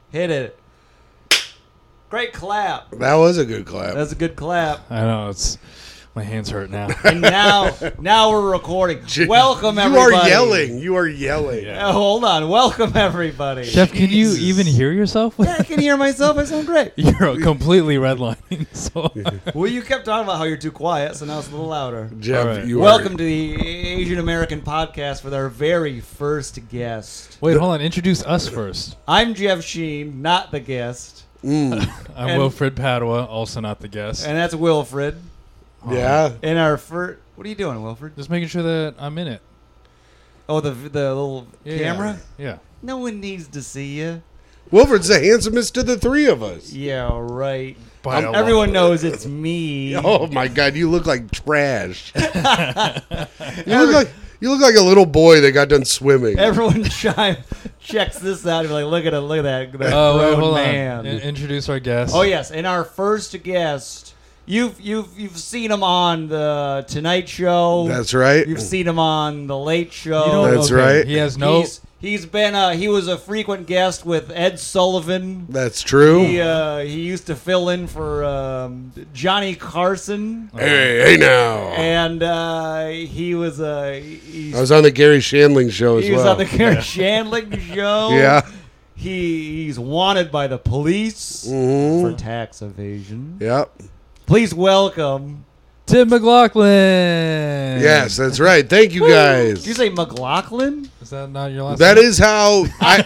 Hit it. Great clap. That was a good clap. That's a good clap. I know my hands hurt now. And now we're recording. Welcome, you everybody. are yelling. You are yelling. Yeah. Hold on. Welcome, everybody. Chef, can you Jesus. even hear yourself? Yeah, I can hear myself. I sound great. You're completely redlining. So Well, you kept talking about how you're too quiet, so now it's a little louder. Jeff, All right. you Welcome are. to the Asian American podcast with our very first guest. wait, hold on. Introduce us first. I'm Jeff Sheen, not the guest, I'm And- Wilfred Padua, also not the guest. and that's Wilfred. Yeah. In our first, what are you doing, Wilfred? Just making sure that I'm in it. Oh, the little Yeah. camera. Yeah. No one needs to see you. Wilfred's the handsomest of the three of us. Yeah, right. By a lot. Everyone knows it's me. Oh my God, you look like trash. you look like a little boy that got done swimming. Everyone checks this out and be like, look at that Wait, grown hold man. on. Introduce our guest. Oh yes, and our first guest, you've seen him on the Tonight Show. That's right. You've seen him on the Late Show. You know, That's right. He has no. He was a frequent guest with Ed Sullivan. That's true. He used to fill in for Johnny Carson, Hey now. and he was I was on the Gary Shandling show as he was well. on the Gary Shandling show. Yeah. He's wanted by the police Mhm. for tax evasion. Yep. Please welcome. Tim McLaughlin. Yes, that's right. Thank you guys. Did you say McLaughlin? Is that not your last That name? is how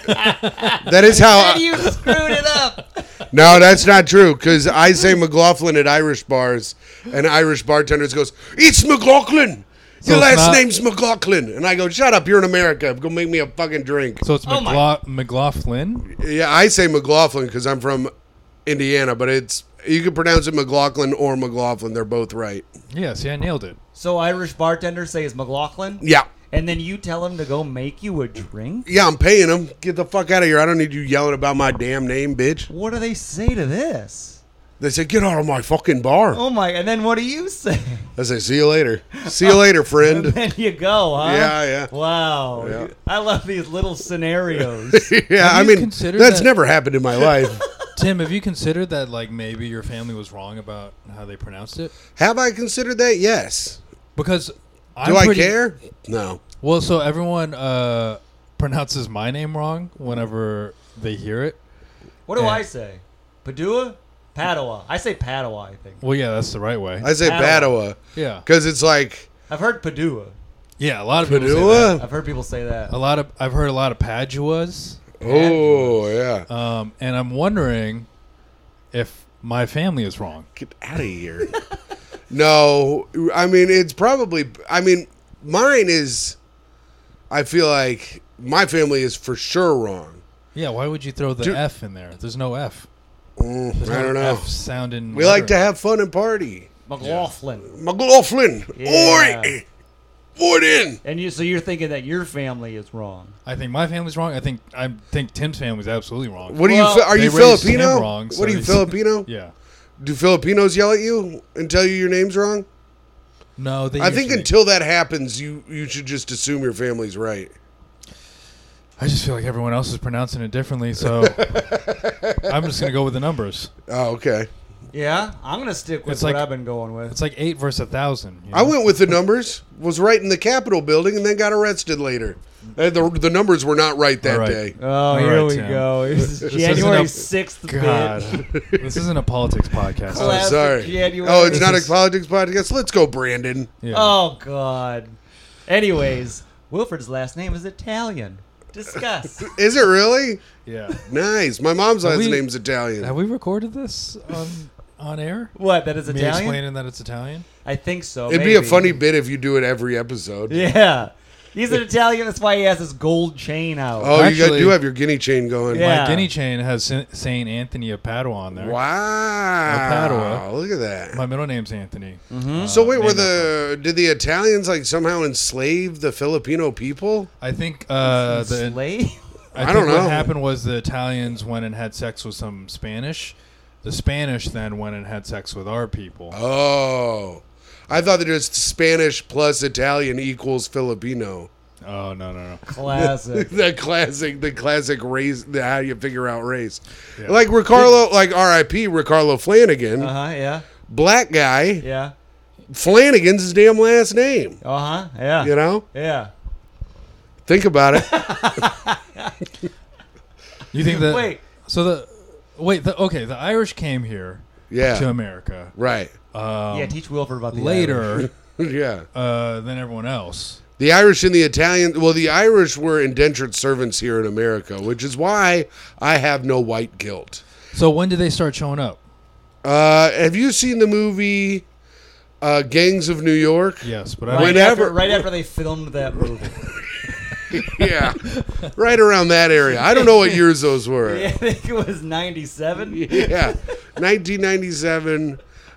that is how And you screwed it up. No, that's not true because I say McLaughlin at Irish bars and Irish bartenders goes, "It's McLaughlin. So Your it's last not- name's McLaughlin." And I go, "Shut up, you're in America. Go make me a fucking drink." So it's Oh my- McLaughlin? Yeah, I say McLaughlin because I'm from Indiana, but you can pronounce it McLaughlin or McLaughlin. They're both right. Yeah, see, I nailed it. So Irish bartenders say it's McLaughlin, Yeah. and then you tell him to go make you a drink. Yeah, I'm paying them. Get the fuck out of here. I don't need you yelling about my damn name, bitch. What do they say to this? They say, "Get out of my fucking bar." Oh my! And then what do you say? I say, "See you later. See you later, And friend." then you go, huh? Yeah, yeah. Wow. Yeah. I love these little scenarios. Yeah, Have I you mean, considered that's that- never happened in my life. Tim, have you considered that, like, maybe your family was wrong about how they pronounced it? Have I considered that? Yes. Because Do I care? No. Well, so everyone pronounces my name wrong whenever they hear it. What do Yeah. I say? Padua? Padua. I say Padua, I think. Well, yeah, that's the right way. I say Padua. Padua Yeah, because it's like I've heard Padua. yeah. A lot of people say that. Padua. I've heard people say that. I've heard a lot of Paduas, Oh yeah. and I'm wondering if my family is wrong. Get out of here. No, I mean it's probably. I mean, mine is. I feel like my family is for sure wrong. Yeah, why would you throw the Dude. F in there? There's no F. There's I no don't know. F sounding. We like to have fun and party. McLaughlin. McLaughlin. Yeah. Oi. Void in. And so you're thinking that your family is wrong. I think my family's wrong. I think Tim's family's absolutely wrong. What are Well, you? Are they you raised Filipino? him wrong, so What are you he's- Filipino? Yeah. Do Filipinos yell at you and tell you your name's wrong? No, they. I think usually- until that happens, you should just assume your family's right. I just feel like everyone else is pronouncing it differently, so I'm just gonna go with the numbers. Oh, okay. Yeah? I'm going to stick with It's what like- I've been going with. It's like 8 versus 1,000. you I know? went with the numbers. Was right in the Capitol building and then got arrested later. The numbers were not right that All right. day. Oh, All here right, we Tim. go. This is This January isn't 6th, God, bitch. this isn't a politics podcast. Oh, Classic sorry. January. Oh, it's This not is- a politics podcast. Let's go, Brandon. Yeah. Oh, God. Anyways, Wilfred's last name is Italian. Discuss. Is it really? Yeah. Nice. My mom's Have last we- name's Italian. Have we recorded this on air? What, that is Me Italian? explaining that it's Italian? I think so. It'd be a maybe. funny bit if you do it every episode. Yeah. He's an Italian. That's why he has his gold chain out. Oh, you Actually- do have your guinea chain going. Yeah. My guinea chain has Saint Anthony of Padua on there. Wow. Padua. Look at that. My middle name's Anthony. So wait, named after- did the Italians like somehow enslave the Filipino people? I think Slave? I don't think know. what happened was the Italians went and had sex with some Spanish. The Spanish then went and had sex with our people. Oh, I thought that it was Spanish plus Italian equals Filipino. Oh no. Classic. the classic race, how you figure out race. Yeah. Like Ricardo, like R.I.P. Ricardo Flanagan, Yeah. black guy. Yeah. Flanagan's his damn last name. Yeah. You know, Yeah. think about it. You think that? Wait. So the Irish came here Yeah, to America. right. Yeah, teach Wilford about the Later Yeah. than everyone else. The Irish and the Italians. Well, the Irish were indentured servants here in America, which is why I have no white guilt. So when did they start showing up? Have you seen the movie Gangs of New York? Yes, but I Right, don't. Whenever- right after they filmed that movie. Yeah, right around that area. I don't know what years those were. Yeah, I think it was 97. Yeah, 1997.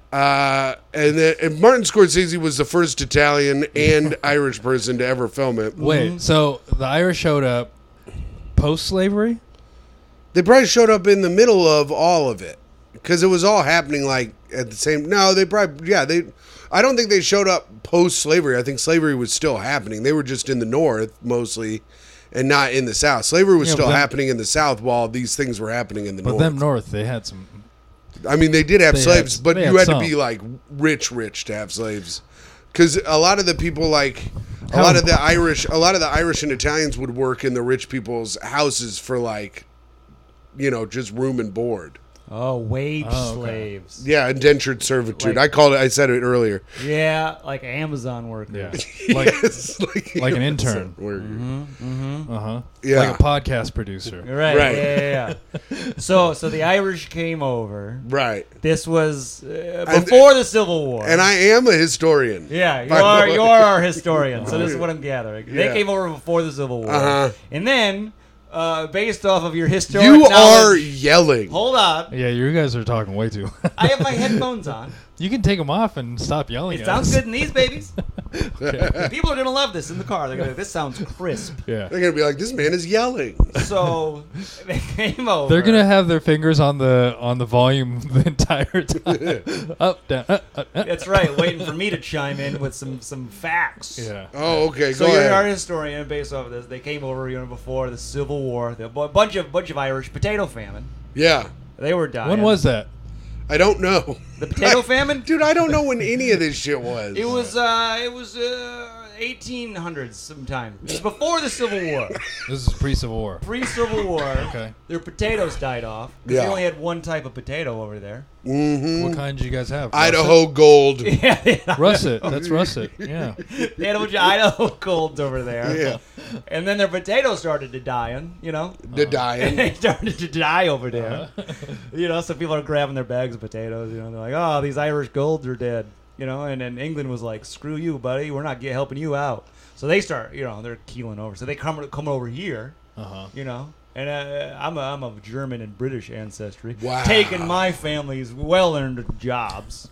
And Martin Scorsese was the first Italian and Irish person to ever film it. Wait, so the Irish showed up post-slavery? They probably showed up in the middle of all of it because it was all happening like at the same. No, they probably I don't think they showed up post-slavery. I think slavery was still happening. They were just in the North mostly, and not in the South. Slavery was Yeah, still but then- happening in the South while these things were happening in the But North. them north, they had some. I mean, they did have They slaves, had- but they you had had to some. be like rich to have slaves. Because a lot of the people, like a How- lot of the Irish and Italians would work in the rich people's houses for like, just room and board. Oh, wage Oh, okay. slaves. Yeah, indentured servitude. Like- I said it earlier. Yeah, like Amazon workers. Yeah. Like, Yes, like an intern. Yeah. Like a podcast producer. Right. Right. Yeah. So the Irish came over. Right. This was before the Civil War. And I am a historian. Yeah, By the way. you are our historian. So this is what I'm gathering. They Yeah. came over before the Civil War, Uh-huh. and then based off of your historic You are knowledge, yelling. hold on. Yeah, you guys are talking way too. I have my headphones on. You can take them off and stop yelling. It at sounds us. good in these babies. People are gonna love this in the car. They're gonna. This sounds crisp. Yeah. They're gonna be like, this man is yelling. So they came over. They're gonna have their fingers on the volume the entire time. Up, down, up. That's right. Waiting for me to chime in with some facts. Yeah. Oh, okay. So Go you're ahead. our historian. Based off of this, they came over before the Civil War. A bunch of Irish potato famine. Yeah. They were dying. When was that? I don't know. the potato famine? Dude, I don't know when any of this shit was. It was 1800s sometime. It was before the Civil War. This is pre-Civil War. Pre-Civil War. Okay. Their potatoes died off. 'Cause Yeah. They only had one type of potato over there. Mm-hmm. What kind did you guys have? Idaho Gold. Yeah, Russet. That's russet. Yeah. they had a bunch of Idaho golds over there. Yeah. And then their potatoes started to dying, The dying. they started to die over there. So people are grabbing their bags of potatoes, they're like, oh, these Irish golds are dead. And then England was like, screw you, buddy, we're not helping you out. So they start, they're keeling over. So they come over here, Uh-huh. and I'm of German and British ancestry, Wow. taking my family's well-earned jobs.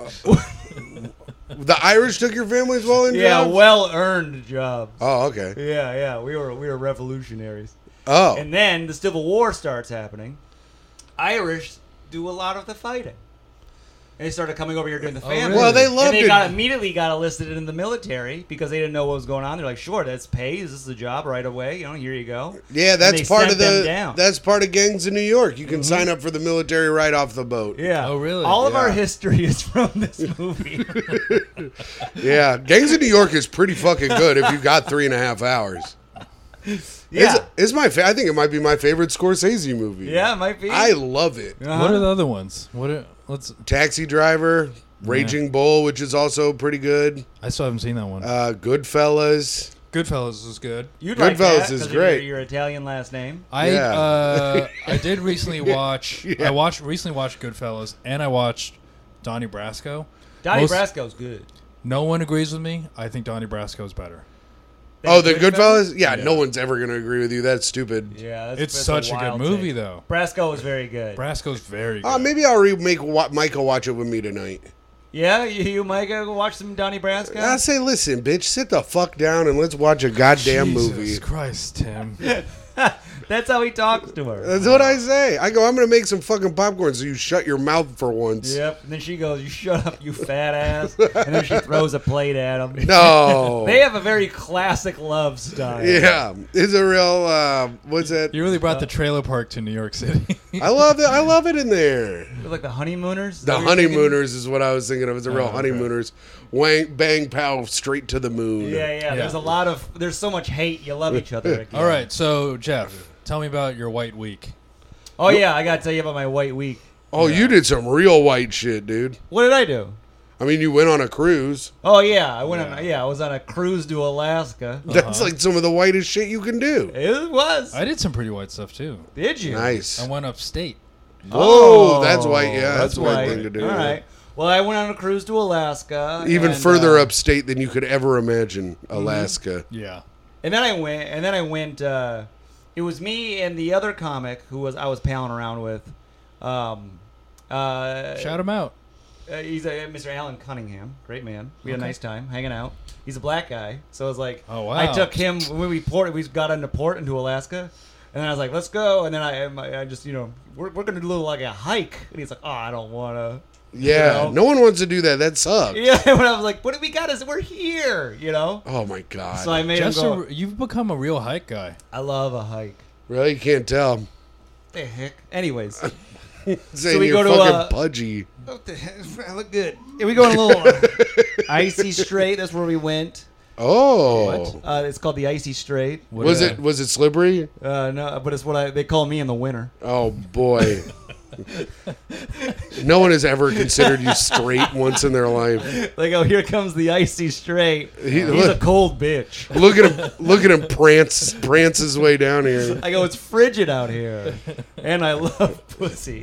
The Irish took your family's well in Yeah, jobs? well-earned jobs. Oh, okay. Yeah, we were revolutionaries. Oh. And then the Civil War starts happening. Irish do a lot of the fighting. And they started coming over here during the famine. really? Well, they loved and they it. immediately got enlisted in the military because they didn't know what was going on. They're like, sure, that's pays. This is a job right away. Here you go. Yeah, And they that's part sent of them down. that's part of Gangs in New York. You can sign up for the military right off the boat. Yeah. Oh, really? All of our Yeah. history is from this movie. Yeah, Gangs in New York is pretty fucking good if you got 3.5 hours. Yeah. It's I think it might be my favorite Scorsese movie. Yeah, it might be. I love it. Uh-huh. What are the other ones? Let's. Taxi Driver, Raging Bull, which is also pretty good. I still haven't seen that one. Goodfellas. Goodfellas was good. You'd like Goodfellas that is 'cause of great. Your Italian last name. I did recently watch. Yeah. I recently watched Goodfellas, and I watched Donnie Brasco. Donnie Most- Brasco's good. No one agrees with me. I think Donnie Brasco is better. Oh, the Goodfellas? Yeah, Yeah. no one's ever going to agree with you. That's stupid. Yeah, It's that's such a good wild movie, take. though. Brasco was very good. Brasco's very good. Maybe I'll make Michael watch it with me tonight. Yeah, you might go watch some Donnie Brasco. I say, listen, bitch, sit the fuck down and let's watch a goddamn Jesus movie. Christ, Tim. That's how he talks to her. That's what I say. I go, I'm going to make some fucking popcorn so you shut your mouth for once. Yep. And then she goes, "You shut up, you fat ass." And then she throws a plate at him. No. They have a very classic love style. Yeah. It's a real, what's that? You really brought the trailer park to New York City. I love it. I love it in there. Like the honeymooners. Is The that what you're thinking? honeymooners is what I was thinking of. It's a real okay. honeymooners. Wang, bang, pow, straight to the moon. Yeah. There's a lot of. There's so much hate. You love each other. Again. All right, so Jeff, tell me about your white week. Oh yeah, I gotta tell you about my white week. Oh, you did some real white shit, dude. What did I do? I mean, you went on a cruise. Oh yeah, I went on. Yeah, I was on a cruise to Alaska. That's like some of the whitest shit you can do. It was. I did some pretty white stuff too. Did you? Nice. I went upstate. Oh, that's white. Yeah, that's a white white. thing to do. All right. Well, I went on a cruise to Alaska. Even and, further upstate than you could ever imagine, Alaska. Yeah. And then I went. It was me and the other comic who I was palling around with. Shout him out. He's Mr. Alan Cunningham, great man. We had a nice time hanging out. He's a black guy, so I was like, Oh, wow. I took him when we got into port into Alaska, and then I was like, let's go. And then I just we're gonna do a little like a hike, and he's like, oh, I don't wanna. Yeah, You know? no one wants to do that. That sucks. Yeah, when I was like, what do we got? Is we're here, Oh my god. So I made him Jeff's go. you've become a real hike guy. I love a hike. Really, you can't tell. The heck. Anyways, Saying we you're go to, fucking pudgy. what the heck? I look good. Yeah, we go on a little icy strait. That's where we went. Oh, It's called the Icy Strait. What, was it slippery? No, but it's what they call me in the winter. Oh boy. No one has ever considered you straight once in their life. They go, here comes the Icy Strait. He's a Look, cold bitch. look at him prance his way down here. I go, it's frigid out here, and I love pussy.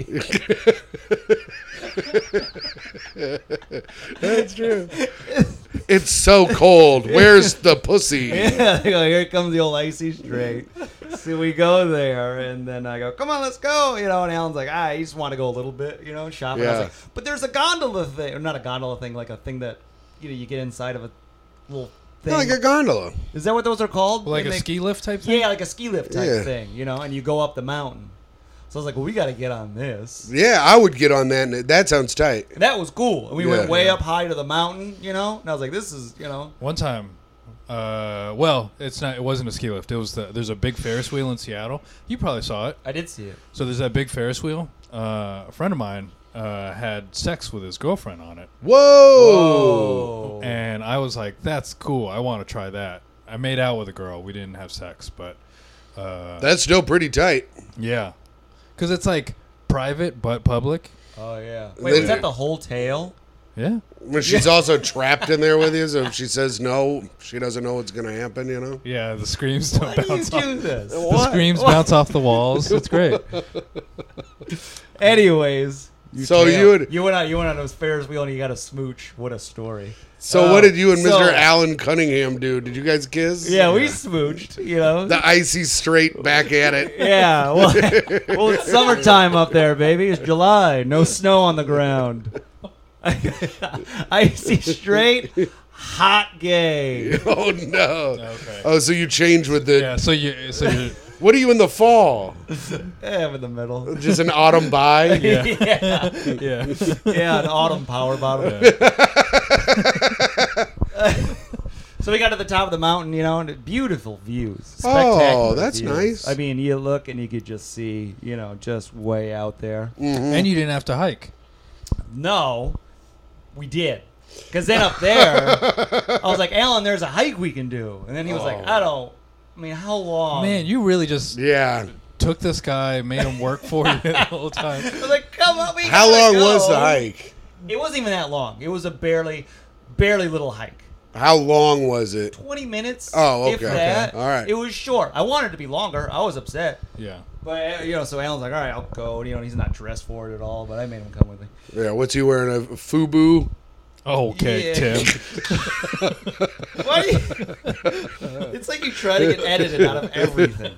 That's true. It's so cold. Where's the pussy? Yeah, they go, here comes the old Icy Strait. So we go there, and then I go, come on, let's go. And Alan's like, I just want to go a little bit, shopping. I was Yeah. like, but there's a gondola thing, or not a gondola thing, like a thing that you get inside of a little thing. Like a gondola. Is that what those are called? like When a they- ski lift type thing? Yeah, like a ski lift type Yeah. thing, and you go up the mountain. So I was like, well, we got to get on this. Yeah, I would get on that. And that sounds tight. And that was cool. And we Yeah. went way up high to the mountain, and I was like, this is, One time, well, it wasn't a ski lift. It was there's a big Ferris wheel in Seattle. You probably saw it. I did see it. So there's that big Ferris wheel. A friend of mine had sex with his girlfriend on it, Whoa. and I was like, "That's cool. I want to try that." I made out with a girl. We didn't have sex, but That's still pretty tight. yeah, because it's like private but public. Oh, yeah. Then- Wait, was that the whole tale? Yeah, When she's also trapped in there with you, so if she says no, she doesn't know what's going to happen, yeah. The screams don't Why do you bounce off. do this? The screams bounce off the walls. It's great. Anyways. So you would. You went on those Ferris wheel and you got a smooch. What a story. So what did you and so- Mr. Alan Cunningham do? Did you guys kiss? Yeah, we smooched, The icy straight back at it. Yeah, well, it's summertime up there, baby. It's July. No snow on the ground. Icy straight, hot gay. Oh no. Okay. Oh, so you changed with the. Yeah. So you. What are you in the fall? Yeah, I'm in the middle. Just an autumn buy? Yeah. Yeah, Yeah. yeah, an autumn power bottle. So we got to the top of the mountain, and beautiful views. Spectacular that's views. nice. I mean, you look and you could just see, just way out there. And you didn't have to hike. No, we did. Because then up there, I was like, Alan, there's a hike we can do. And then he was like, how long? Man, you really just Yeah. took this guy, made him work for you the whole time. I was like, come on, we How gotta long go. was the hike? It wasn't even that long. It was a barely little hike. How long was it? 20 minutes. Oh, If okay. that. Okay. All right. It was short. I wanted it to be longer. I was upset. Yeah. But, so Alan's like, all right, I'll go. And, he's not dressed for it at all, but I made him come with me. Yeah, what's he wearing? A FUBU? Okay, Yeah. Tim. Why do you... It's like you try to get edited out of everything.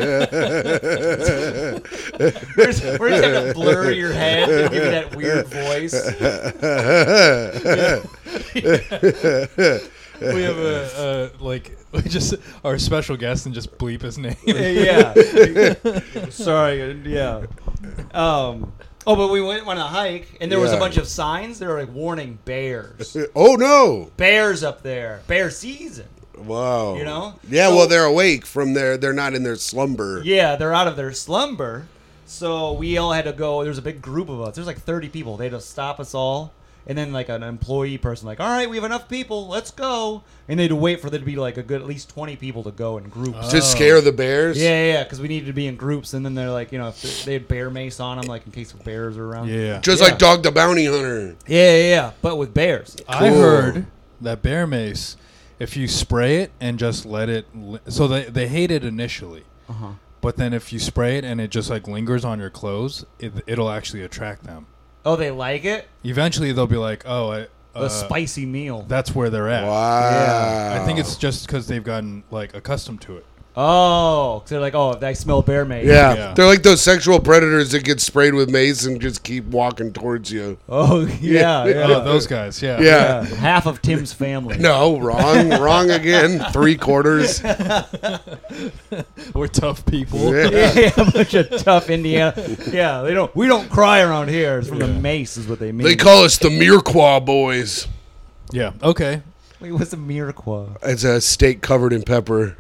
We're just having to blur your head and give you that weird voice. We have we just our special guest and just bleep his name. Yeah. Sorry. Yeah. Oh, but we went on a hike, and there was a Yeah. bunch of signs. They were like warning bears. Oh no! Bears up there. Bear season. Wow. You know? Yeah. So- Well, they're awake from they're not in their slumber. Yeah, they're out of their slumber. So we all had to go. There's a big group of us. There's like 30 people. They had to stop us all. And then like an employee person, like, all right, we have enough people. Let's go. And they had to wait for there to be like a good at least 20 people to go in groups. To scare the bears. Yeah, because we needed to be in groups. And then they're like, you know, if they had bear mace on them, like in case bears are around. Yeah. Just Yeah. like Dog the Bounty Hunter. Yeah. But with bears. I Cool. heard that bear mace, if you spray it and just let it, so they hate it initially, but then if you spray it and it just like lingers on your clothes, it'll actually attract them. Oh, they like it? Eventually, they'll be like, "Oh, A spicy meal. that's where they're at." Wow. I think it's just because they've gotten like accustomed to it. Oh, 'cause they're like, oh, I smell bear mace. Yeah. Yeah. They're like those sexual predators that get sprayed with mace and just keep walking towards you. Oh, yeah. Oh, those guys, yeah. Yeah. Yeah, half of Tim's family. No, wrong again. 3/4. We're tough people. Yeah. Yeah, a bunch of tough Indiana. Yeah, we don't cry around here. It's from the mace, is what they mean. They call us the Mirepoix Boys. Yeah. Okay. Wait, what's a Mirepoix? It's a steak covered in pepper.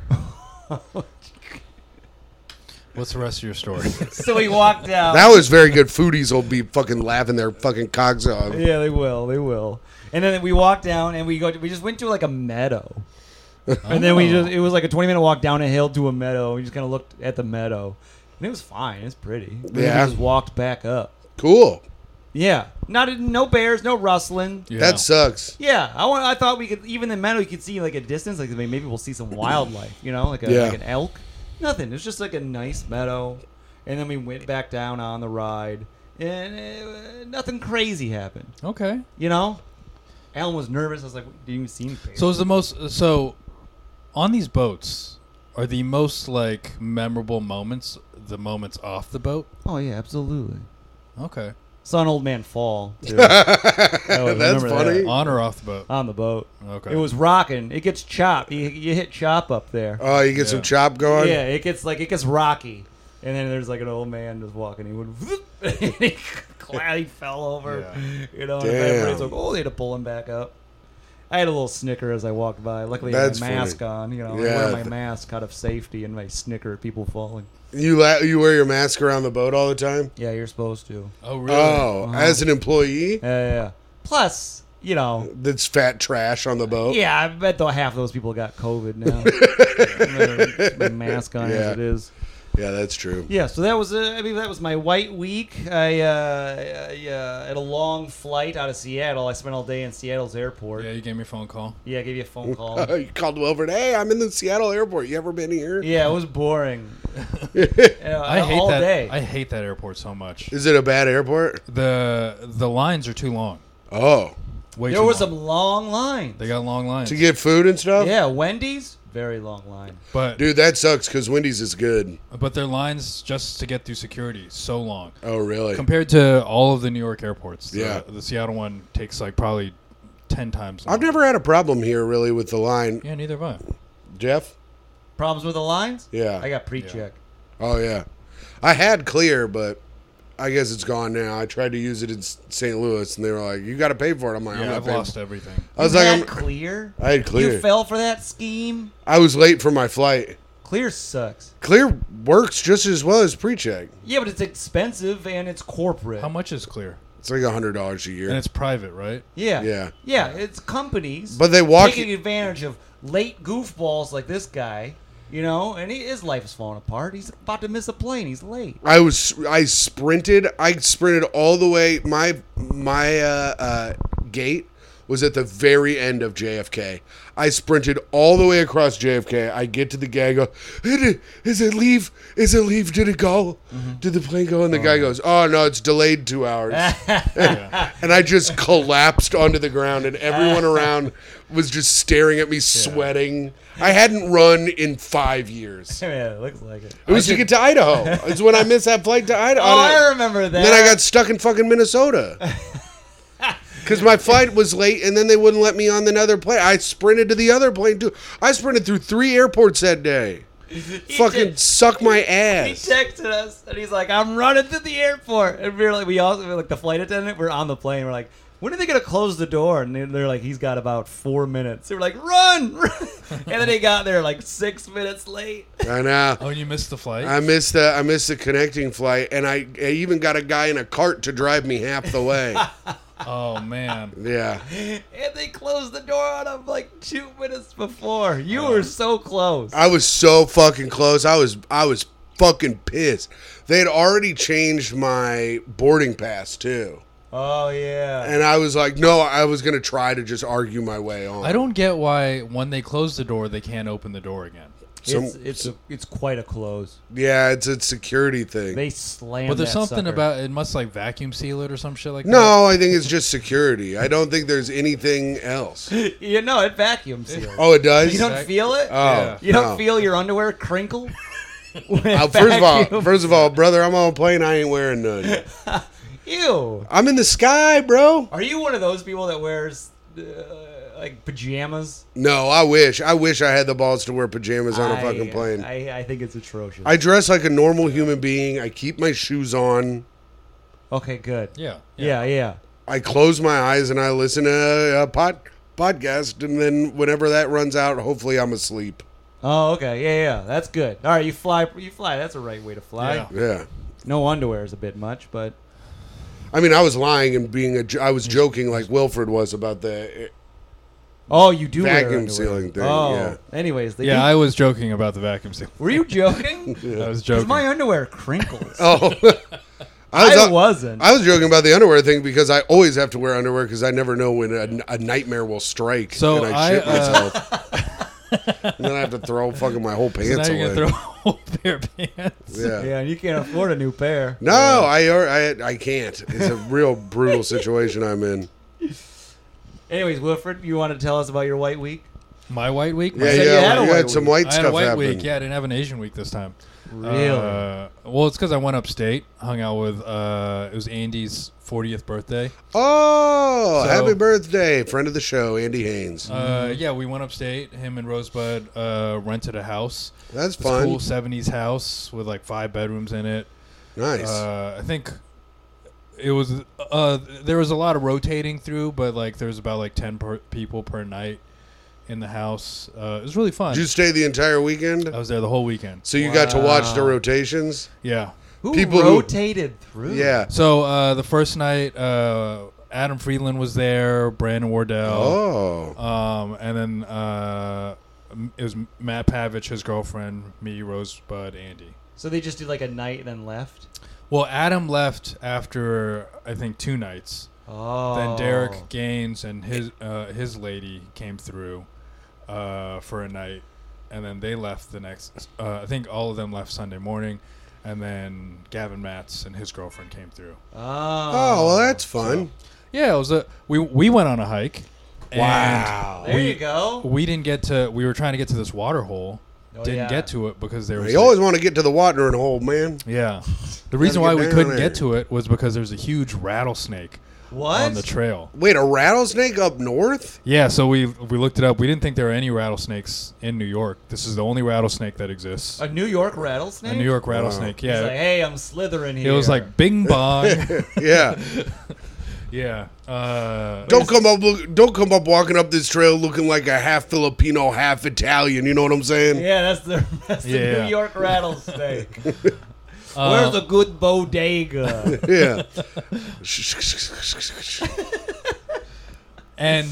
What's the rest of your story? So we walked out. That was very good. Foodies will be fucking laughing their fucking cogs off. Yeah, they will. And then we walked down, and we just went to like a meadow. And then it was like a 20-minute walk down a hill to a meadow. We just kind of looked at the meadow, and it was fine. It's pretty. And then Yeah. we just walked back up. Cool. Yeah, no bears, no rustling. Yeah. That sucks. Yeah, I thought we could, even in the meadow, you could see like a distance, like maybe we'll see some wildlife, you know, like Yeah. like an elk. Nothing. It's just like a nice meadow, and then we went back down on the ride, and nothing crazy happened. Okay. You know, Alan was nervous. I was like, "Did you even see anything?" So is on these boats are the most like memorable moments the moments off the boat? oh yeah, absolutely. Okay. Saw an old man fall. too. I always That's remember funny. that. On or off the boat? On the boat. Okay. It was rocking. It gets chopped. You hit chop up there. Oh, you get some Yeah. chop going? Yeah, it gets rocky, and then there's like an old man just walking. He went, and he fell over. Yeah. You know, and Damn. everybody's like, "Oh, they had to pull him back up." I had a little snicker as I walked by. Luckily, I had That's my mask funny. on. You know, Yeah. I wear my mask out of safety, and my snicker at people falling. You wear your mask around the boat all the time? Yeah, you're supposed to. Oh really? Oh, as an employee Yeah. Plus, you know, that's fat trash on the boat? yeah, I bet though half those people got COVID now. My mask on Yeah. as it is. Yeah, that's true. Yeah, so that was that was my white week. I had a long flight out of Seattle. I spent all day in Seattle's airport. Yeah, you gave me a phone call. Yeah, I gave you a phone call. You called over and, hey, I'm in the Seattle airport. You ever been here? Yeah, it was boring. I hate all that. day. I hate that airport so much. Is it a bad airport? The lines are too long. Oh. Way There too was long. some long lines. They got long lines. To get food and stuff? Yeah, Wendy's, very long line. but Dude, that sucks because Wendy's is good. their lines just to get through security so long Oh, really? compared to all of the New York airports. Yeah. The Seattle one takes like probably 10 times. I've longer. never had a problem here, really, with the line. Yeah, neither have I. Jeff? Problems with the lines? Yeah. I got pre-check. Oh, yeah. I had Clear, but I guess it's gone now. I tried to use it in St. Louis, and they were like, you got to pay for it. I'm like, I'm Yeah, not I've paying lost for it. everything. I was You like, had I'm, Clear? I had Clear. You fell for that scheme? I was late for my flight. Clear sucks. Clear works just as well as pre-check. Yeah, but it's expensive and it's corporate. How much is Clear? It's like $100 a year. And it's private, right? Yeah. Yeah. Yeah, it's companies But they walk taking advantage of late goofballs like this guy, you know, and his life is falling apart. He's about to miss a plane. He's late. I sprinted all the way. My gate was at the very end of JFK. I sprinted all the way across JFK. I get to the guy, I go, is it leave? Is it leave? Did it go? Did the plane go? And the guy goes, oh, no, it's delayed 2 hours. And I just collapsed onto the ground, and everyone around was just staring at me, sweating. I hadn't run in 5 years. Yeah, it looks like it. It was to get to Idaho. It's when I missed that flight to Idaho. Oh, I remember that. And then I got stuck in fucking Minnesota. because my flight was late, and then they wouldn't let me on another plane. I sprinted to the other plane too. I sprinted through 3 airports that day. Fucking suck my He ass. texted us and he's like, "I'm running to the airport." And we also like the flight attendant. We're on the plane. We're like, "When are they gonna close the door?" And they're like, "He's got about 4 minutes." They were like, "Run!" run." And then he got there like 6 minutes late. I know. Oh, you missed the flight? I missed the connecting flight, and I even got a guy in a cart to drive me half the way. Oh, man. Yeah. And they closed the door on him like 2 minutes before. You were so close. I was so fucking close. I was fucking pissed. They had already changed my boarding pass too. Oh yeah. And I was like, no, I was going to try to just argue my way on. I don't get why when they close the door, they can't open the door again. It's quite a close. Yeah, it's a security thing. They slammed. But there's that something sucker. about it must like vacuum seal it or some shit like that. No, I think it's just security. I don't think there's anything else. You know, it vacuum seals. Oh, it does? You don't feel it? Oh, You don't no. feel your underwear crinkle? When it First of all, brother, I'm on a plane. I ain't wearing none. Ew. I'm in the sky, bro. Are you one of those people that wears like pajamas? No, I wish. I wish I had the balls to wear pajamas on a fucking plane. I think it's atrocious. I dress like a normal human being. I keep my shoes on. Okay, good. Yeah. I close my eyes and I listen to a podcast, and then whenever that runs out, hopefully I'm asleep. Oh, okay. Yeah. That's good. All right, you fly. That's a right way to fly. Yeah. Yeah. No underwear is a bit much, but I mean, I was lying and I was joking like Wilfred was about the oh, you do wear vacuum underwear. sealing thing. Oh, Yeah. anyways, they Yeah, do- I was joking about the vacuum seal. were you joking? I was 'Cause joking. my underwear crinkles. Oh, I wasn't. I was joking about the underwear thing because I always have to wear underwear because I never know when a nightmare will strike. So and I shit I, myself. And then I have to throw fucking my whole So pants now you're away. gonna throw a whole pair of pants. Yeah. Yeah, and you can't afford a new pair. No, I can't. It's a real brutal situation I'm in. Anyways, Wilfred, you want to tell us about your white week? My white week. Yeah, said you had a you white had some week. white I had a stuff white happen. week. Yeah, I didn't have an Asian week this time. Really? Well, it's because I went upstate, hung out with. It was Andy's 40th birthday. Oh, So- happy birthday, friend of the show, Andy Haynes. Yeah, we went upstate. Him and Rosebud rented a house. That's It's a fun. cool 70s house with like 5 bedrooms in it. Nice. I think it was. There was a lot of rotating through, but like there was about like 10 people per night in the house. It was really fun. Did you stay the entire weekend? I was there the whole weekend. So you got to watch the Wow. rotations? Yeah. Who People who- rotated through? Yeah. So the first night, Adam Friedland was there, Brandon Wardell, Oh. and then it was Matt Pavich, his girlfriend, me, Rosebud, Andy. So they just did like a night and then left? Well, Adam left after I think 2 nights. Oh. Then Derek Gaines and his lady came through for a night, and then they left the next. I think all of them left Sunday morning, and then Gavin Matz and his girlfriend came through. Oh, well, that's fun. Yeah, it was we went on a hike. and Wow. There you go. We didn't get to. We were trying to get to this water hole. Oh, Didn't yeah. get to it because there was. You always want to get to the watering hole, man. Yeah. The reason Gotta why get we down couldn't there. get to it was because there's a huge rattlesnake What? on the trail. Wait, a rattlesnake up north? Yeah, so we looked it up. We didn't think there were any rattlesnakes in New York. This is the only rattlesnake that exists. A New York rattlesnake? A New York rattlesnake. He's Yeah. like, hey, I'm slithering here. It was like bing bong. Yeah. Yeah. Don't come up walking up this trail looking like a half Filipino, half Italian. You know what I'm saying? Yeah, that's the Yeah. New York rattlesnake. Where's a good bodega? Yeah. And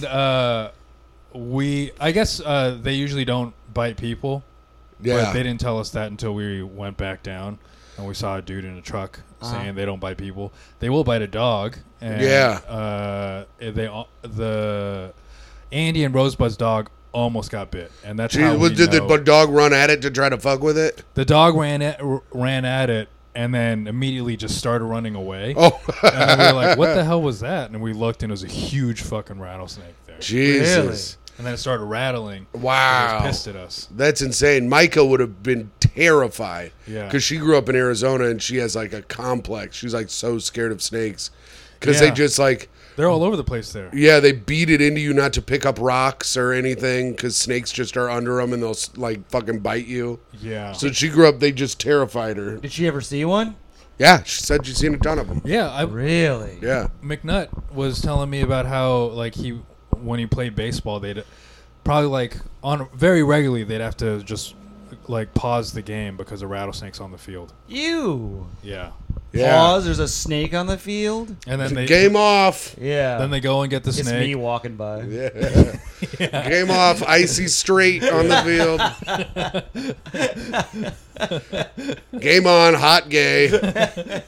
I guess they usually don't bite people. But Yeah. they didn't tell us that until we went back down and we saw a dude in a truck saying they don't bite people. They will bite a dog. And, Yeah. the Andy and Rosebud's dog almost got bit, and that's how Jeez, we did know. the dog run at it to try to fuck with it? The dog ran at it and then immediately just started running away. Oh, And then we were like, what the hell was that? And we looked, and it was a huge fucking rattlesnake there. Jesus. And then it started rattling. Wow. And it was pissed at us. That's insane. Micah would have been terrified. Yeah. Because she grew up in Arizona and she has like a complex. She's like so scared of snakes. because they just like, They're all over the place there. yeah, they beat it into you not to pick up rocks or anything because snakes just are under them and they'll like fucking bite you. Yeah. So she grew up, they just terrified her. Did she ever see one? Yeah, she said she's seen a ton of them. Yeah, Really? Yeah. McNutt was telling me about how like when he played baseball, they'd probably like on very regularly they'd have to just like pause the game because of rattlesnakes on the field. You. Yeah. Yeah. Pause. There's a snake on the field. And then they Game off. Yeah. Then they go and get the It's snake. me walking by. Yeah. Game off. Icy straight on the field. Game on. Hot gay. That's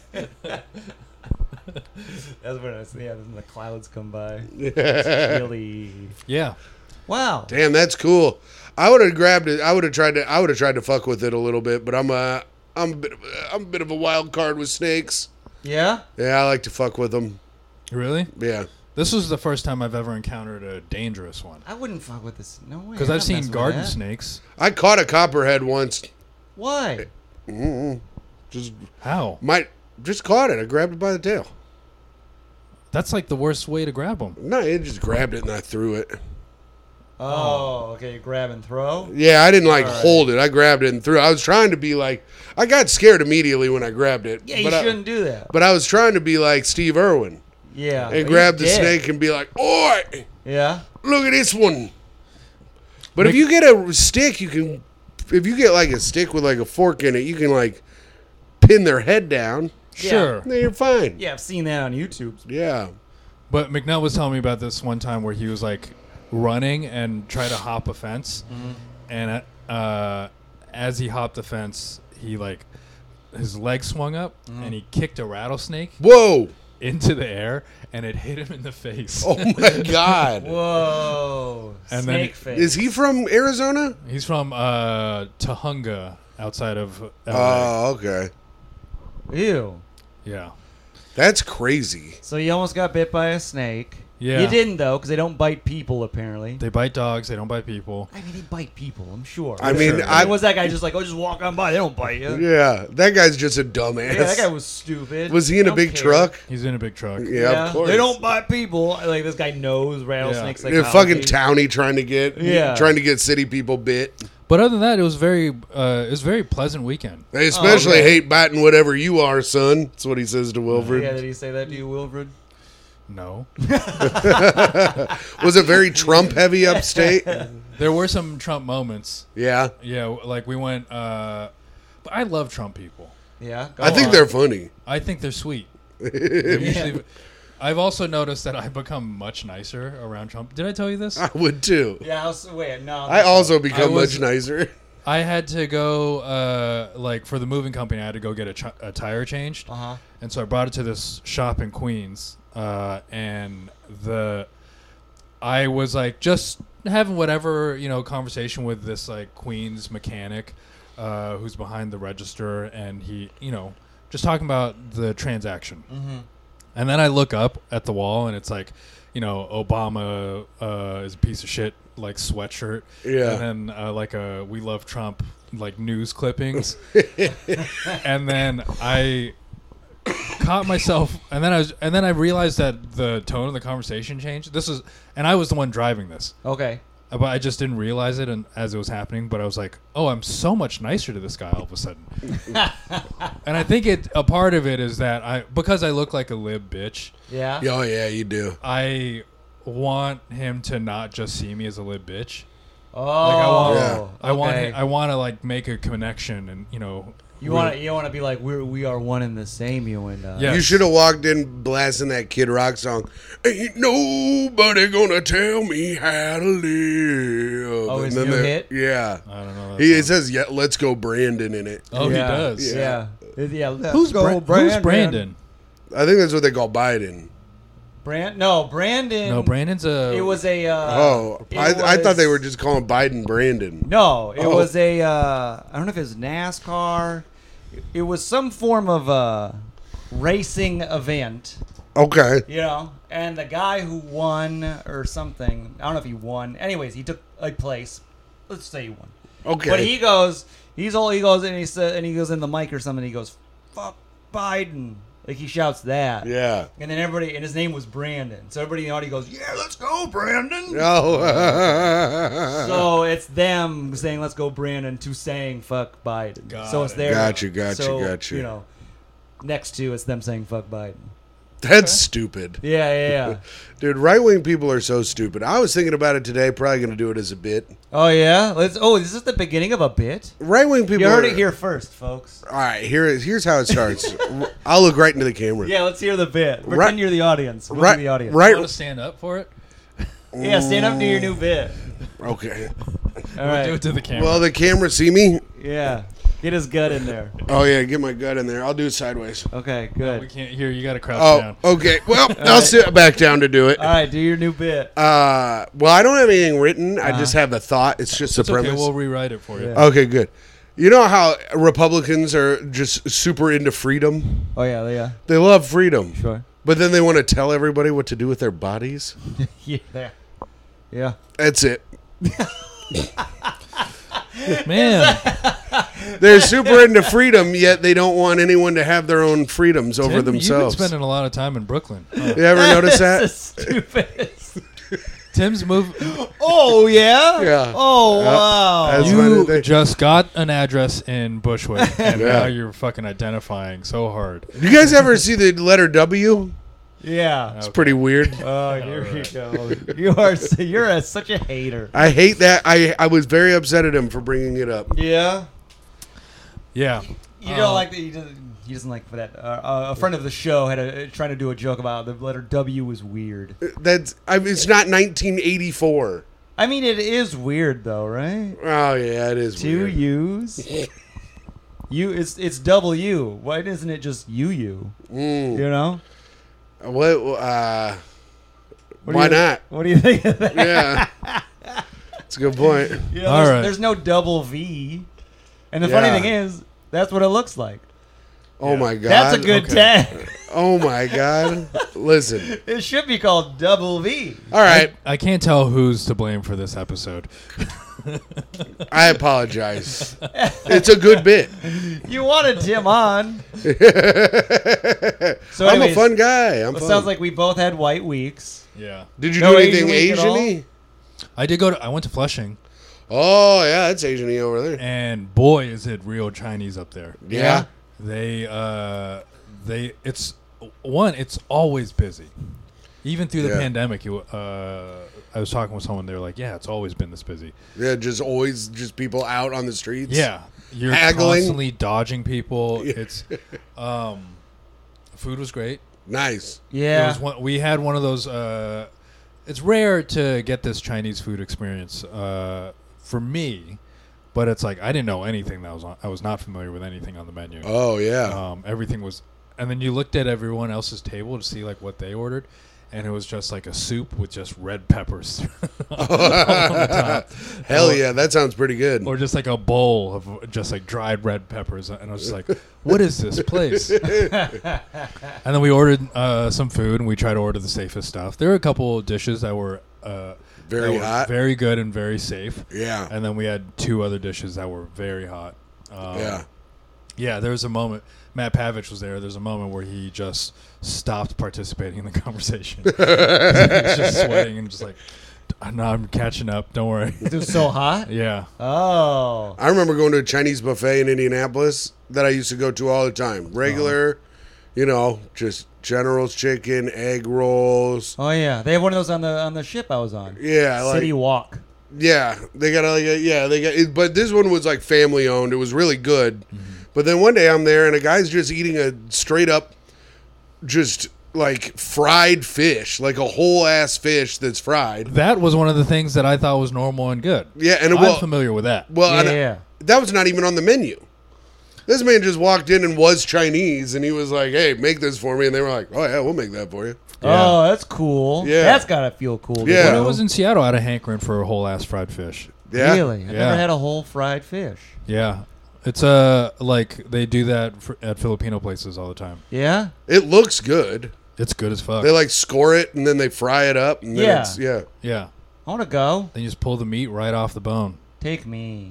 when when the clouds come by. Really. Yeah. Wow. Damn, that's cool. I would have grabbed it. I would have tried to fuck with it a little bit, but I'm a bit of a wild card with snakes. Yeah. Yeah, I like to fuck with them. Really? Yeah. This was the first time I've ever encountered a dangerous one. I wouldn't fuck with this. No way. Because I'm I've not seen messing with garden that. snakes. I caught a copperhead once. Why? Just How? just caught it. I grabbed it by the tail. That's like the worst way to grab them. No, it just grabbed it and I threw it. Oh, okay. Grab and throw. Yeah, I didn't like All right. hold it. I grabbed it and threw it. I was trying to be like, I got scared immediately when I grabbed it. Yeah, you but shouldn't do that. But I was trying to be like Steve Irwin Yeah. and but grab you the did. snake and be like, "Oi, Yeah. look at this one." But if you get a stick, if you get like a stick with like a fork in it, you can like pin their head down. Yeah. Sure. Then you're fine. Yeah, I've seen that on YouTube. Yeah. But McNutt was telling me about this one time where he was like running and tried to hop a fence. And as he hopped the fence, he like his leg swung up and he kicked a rattlesnake Whoa. into the air and it hit him in the face. Oh my God. Whoa. And then Snake face. Is he from Arizona? He's from Tahunga outside of LA. Oh, okay. Ew. Yeah. That's crazy. So you almost got bit by a snake. Yeah. You didn't though, because they don't bite people apparently. They bite dogs, they don't bite people. I mean, they bite people. I'm sure. I mean, Sure. I was that guy just like, oh, just walk on by? They don't bite you. yeah, that guy's just a dumbass. Yeah, that guy was stupid. Was he in I a don't big care. truck? He's in a big truck. Yeah, of course. They don't bite people. Like this guy knows rattlesnakes. They're fucking townie trying to get city people bit. But other than that, it was very pleasant weekend. They especially okay. hate biting whatever you are, son. That's what he says to Wilfred. Yeah, did he say that to you, Wilfred? No. Was it very Trump heavy upstate? There were some Trump moments. Yeah. Yeah, like we went but I love Trump people. Yeah. I think they're funny. I think they're sweet. They're usually, I've also noticed that I've become much nicer around Trump. Did I tell you this? I would too. Yeah. Wait. No. I also become was- much nicer. I had to go, like, for the moving company, I had to go get a tire changed. Uh huh. And so I brought it to this shop in Queens, and I was like just having whatever conversation with this like Queens mechanic, who's behind the register, and he just talking about the transaction. Mm-hmm. And then I look up at the wall, and it's like, Obama is a piece of shit like sweatshirt, Yeah. and then like a "We Love Trump" like news clippings, and then I caught myself, and then I realized that the tone of the conversation changed. And I was the one driving this, Okay. but I just didn't realize it, and as it was happening. But I was like, "Oh, I'm so much nicer to this guy all of a sudden." And I think a part of it is that because I look like a lib bitch, Yeah. Oh yeah, you do. I want him to not just see me as a lib bitch. Oh. Yeah. I want to like make a connection, and You want to be like we are one and the same. You and Yeah. You should have walked in blasting that Kid Rock song. Ain't nobody gonna tell me how to live. Oh, his And then new hit? Yeah. I don't know. That It song. says, "Yeah, let's go, Brandon" in it. Oh, Yeah. he does. Yeah. Yeah. let's Who's go, Who's Brandon? I think that's what they call Biden. Brandon. No, Brandon's a. It was a. I thought they were just calling Biden Brandon. No, it Oh. was a. I don't know if it was NASCAR. It was some form of racing event, Okay. and the guy who won or something. I don't know if he won. Anyways, he took a place. Let's say he won. Okay. But he goes. He goes and he goes in the mic or something. He goes, "Fuck Biden." Like he shouts that. Yeah. And then everybody, and his name was Brandon. So everybody in the audience goes, "Yeah, let's go, Brandon." Oh. So it's them saying "Let's go, Brandon" to saying "Fuck Biden." Got so it's it. there. Gotcha. So, next to it's them saying "Fuck Biden." That's stupid. Yeah. Dude, right-wing people are so stupid. I was thinking about it today, probably going to do it as a bit. Oh yeah. This is the beginning of a bit. Right-wing people You heard are- it here first, folks. All right, here's how it starts. I'll look right into the camera. Yeah, let's hear the bit. Pretend Right- you're the audience. We'll right, be the audience. right. Want to stand up for it? Yeah, stand up to your new bit. Okay. All right. Do it to the camera. Well, the camera see me? Yeah. Get his gut in there. Oh, yeah, get my gut in there. I'll do it sideways. Okay, we good. can't hear. You got to crouch Oh, down. okay. Well, I'll sit back down to do it. All right, do your new bit. Well, I don't have anything written. I just have a thought. It's just It's a premise. okay. We'll rewrite it for you. Yeah. Okay, good. You know how Republicans are just super into freedom? Oh yeah. They love freedom. Sure. But then they want to tell everybody what to do with their bodies? Yeah. There. Yeah. That's it. Man, They're super into freedom, yet they don't want anyone to have their own freedoms over Tim, themselves. You've been spending a lot of time in Brooklyn. Huh? You ever notice that? That's the stupidest. Tim's move. Oh yeah. Yeah. Oh wow. That's what You they- just got an address in Bushwick, and Yeah. now you're fucking identifying so hard. You guys ever see the letter W? Yeah. It's pretty weird. Oh, here you go. You're such a hater. I hate that. I was very upset at him for bringing it up. Yeah. Yeah. You don't like that. He doesn't like that. A friend of the show had trying to do a joke about the letter W was weird. It's not 1984. I mean, it is weird though, right? Oh yeah, it is. Two weird. U's. It's double U. Why isn't it just UU? Mm. You know? What? What do Why you- not? What do you think of that? Yeah, that's a good point. You know, All right. there's no double V. And the funny Yeah. thing is, that's what it looks like. Oh my god, That's a good okay. tag. Oh my god. Listen. It should be called double V. All right, I can't tell who's to blame for this episode. I apologize. It's a good bit. You wanted Tim on. So I'm a anyways, fun guy. I'm It fun. sounds like we both had white weeks. Yeah. Did you No do anything Asian week at all? Asian-y? I did go to. I went to Flushing, Oh yeah, that's Asian-y over there. and boy, is it real Chinese up there. Yeah. It's always busy. Even through the Yeah. pandemic, I was talking with someone. They were like, "Yeah, it's always been this busy." Yeah, just always just people out on the streets. Yeah, you're Haggling. constantly dodging people. Yeah. It's, food was great. Nice. It Yeah. was we had one of those. It's rare to get this Chinese food experience for me, but it's like I didn't know anything that was on. I was not familiar with anything on the menu. Oh yeah. Everything was, and then you looked at everyone else's table to see like what they ordered, and it was just like a soup with just red peppers on the top. Hell yeah, that sounds pretty good. Or just like a bowl of just like dried red peppers, and I was just like, "What is this place?" And then we ordered some food, and we tried to order the safest stuff. There were a couple dishes that were Very hot. very good, and very safe. Yeah. And then we had two other dishes that were very hot. Yeah. Yeah, there was a moment. Matt Pavich was there. There's a moment where he just stopped participating in the conversation. He was just sweating and just like, "No, I'm catching up. Don't worry." It was so hot. Yeah. Oh. I remember going to a Chinese buffet in Indianapolis that I used to go to all the time. Regular, just General's chicken, egg rolls. Oh yeah. They have one of those on the ship I was on. Yeah, City Walk. Yeah, they got but this one was like family owned. It was really good. But then one day I'm there and a guy's just eating a straight up, just like fried fish, like a whole ass fish that's fried. That was one of the things that I thought was normal and good. Yeah, and I'm well, familiar with that. well, and Yeah. that was not even on the menu. This man just walked in and was Chinese, and he was like, "Hey, make this for me," and they were like, "Oh yeah, we'll make that for you." Oh, that's cool. Yeah. That's gotta feel cool. to Yeah. When I do. was in Seattle, I had a hankering for a whole ass fried fish. Yeah, Really? I've Yeah. never had a whole fried fish. Yeah. It's like they do that at Filipino places all the time. Yeah? it looks good. It's good as fuck. They like score it and then they fry it up, and then Yeah. it's, yeah. Yeah. I wanna go. Then you just pull the meat right off the bone. Take me.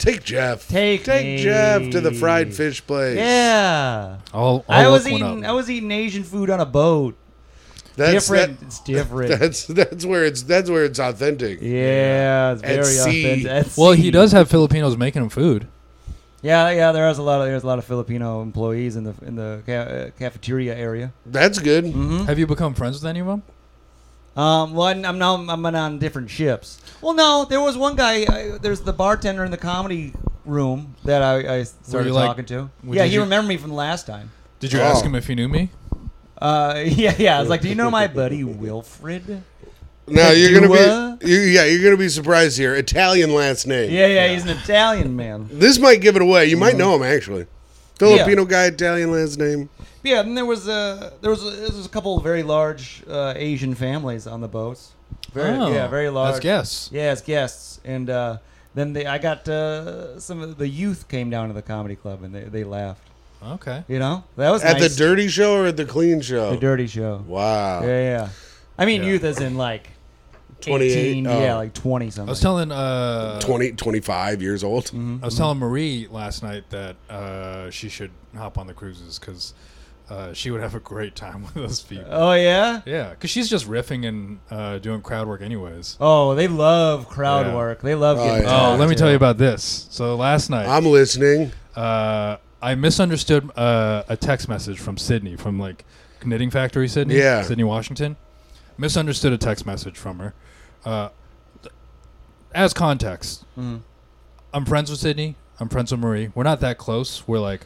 Take Jeff. Take me. Jeff to the fried fish place. Yeah. I'll I was look one eating. up. I was eating Asian food on a boat. That's Different. that- It's different. That's where it's authentic. yeah, it's At very sea. authentic. At Well, sea. he does have Filipinos making him food. Yeah. There's a lot of Filipino employees in the cafeteria area. That's good. Mm-hmm. Have you become friends with any of them? Well, I'm on different ships. Well, no, there was one guy. There's the bartender in the comedy room that I started you like- talking to. Well, Yeah, did he you- remembered me from last time. Did you Oh. ask him if he knew me? Yeah. I was like, do you know my buddy Wilfred? Now you're Padua? you're gonna be surprised here. Italian last name. Yeah, he's an Italian man. This might give it away. You Mm-hmm. might know him actually. Filipino guy, Italian last name. Yeah, and there was a couple of very large Asian families on the boats. Very large. As guests. Yeah, as guests, and then I got some of the youth came down to the comedy club and they laughed. Okay. You know, that was At nice. the Dirty Show or at the Clean Show? The Dirty Show. Wow. Yeah. I mean, Yeah. youth as in like 28, 18, oh. yeah, like 20 something. I was telling 25 years old. Mm-hmm. I was telling Marie last night that she should hop on the cruises because she would have a great time with those people. Oh yeah. Yeah, because she's just riffing and doing crowd work anyways. Oh, they love crowd Yeah. work. They love getting. yeah. Oh, let me tell you about this. So last night, I'm listening. I misunderstood a text message from Sydney, from like Knitting Factory Sydney, Yeah. Sydney, Washington. Misunderstood a text message from her. As context, Mhm. I'm friends with Sydney. I'm friends with Marie. We're not that close. We're like,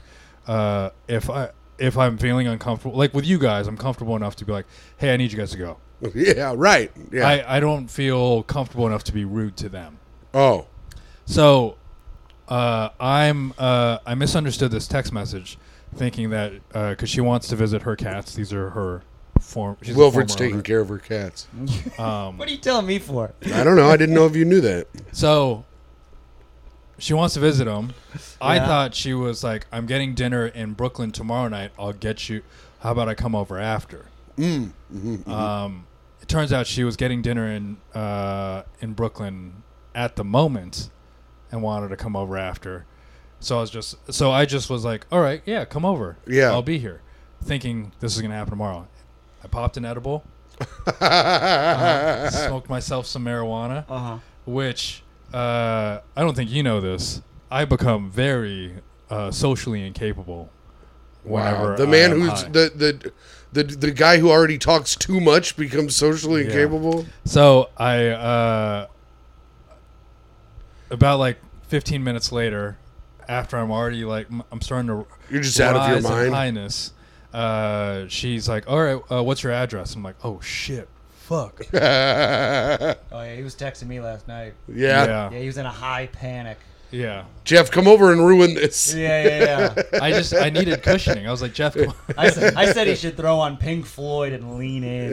if I'm feeling uncomfortable, like with you guys, I'm comfortable enough to be like, hey, I need you guys to go. Yeah, right. Yeah. I don't feel comfortable enough to be rude to them. Oh. So I misunderstood this text message, thinking that because she wants to visit her cats. These are her she's a Wilfred's former taking care of her cats. owner. What are you telling me for? I don't know. I didn't know if you knew that. So she wants to visit him. I Yeah. thought she was like, I'm getting dinner in Brooklyn tomorrow night. I'll get you. How about I come over after? It turns out she was getting dinner in Brooklyn at the moment and wanted to come over after. So I just was like, all right, yeah, come over. Yeah. I'll be here, thinking this is gonna happen tomorrow. I popped an edible, smoked myself some marijuana, which I don't think you know this. I become very socially incapable. Whenever Wow. The man I'm who's high. the guy who already talks too much becomes socially Yeah. incapable. So I about like 15 minutes later, after I'm already like I'm starting to You're just out of your rise in mind. highness, she's like, all right, what's your address? I'm like, oh shit, fuck. Oh yeah, he was texting me last night. Yeah. Yeah, he was in a high panic. Yeah. Jeff, come over and ruin this. Yeah. I needed cushioning. I was like, Jeff, come on. I said he should throw on Pink Floyd and lean in.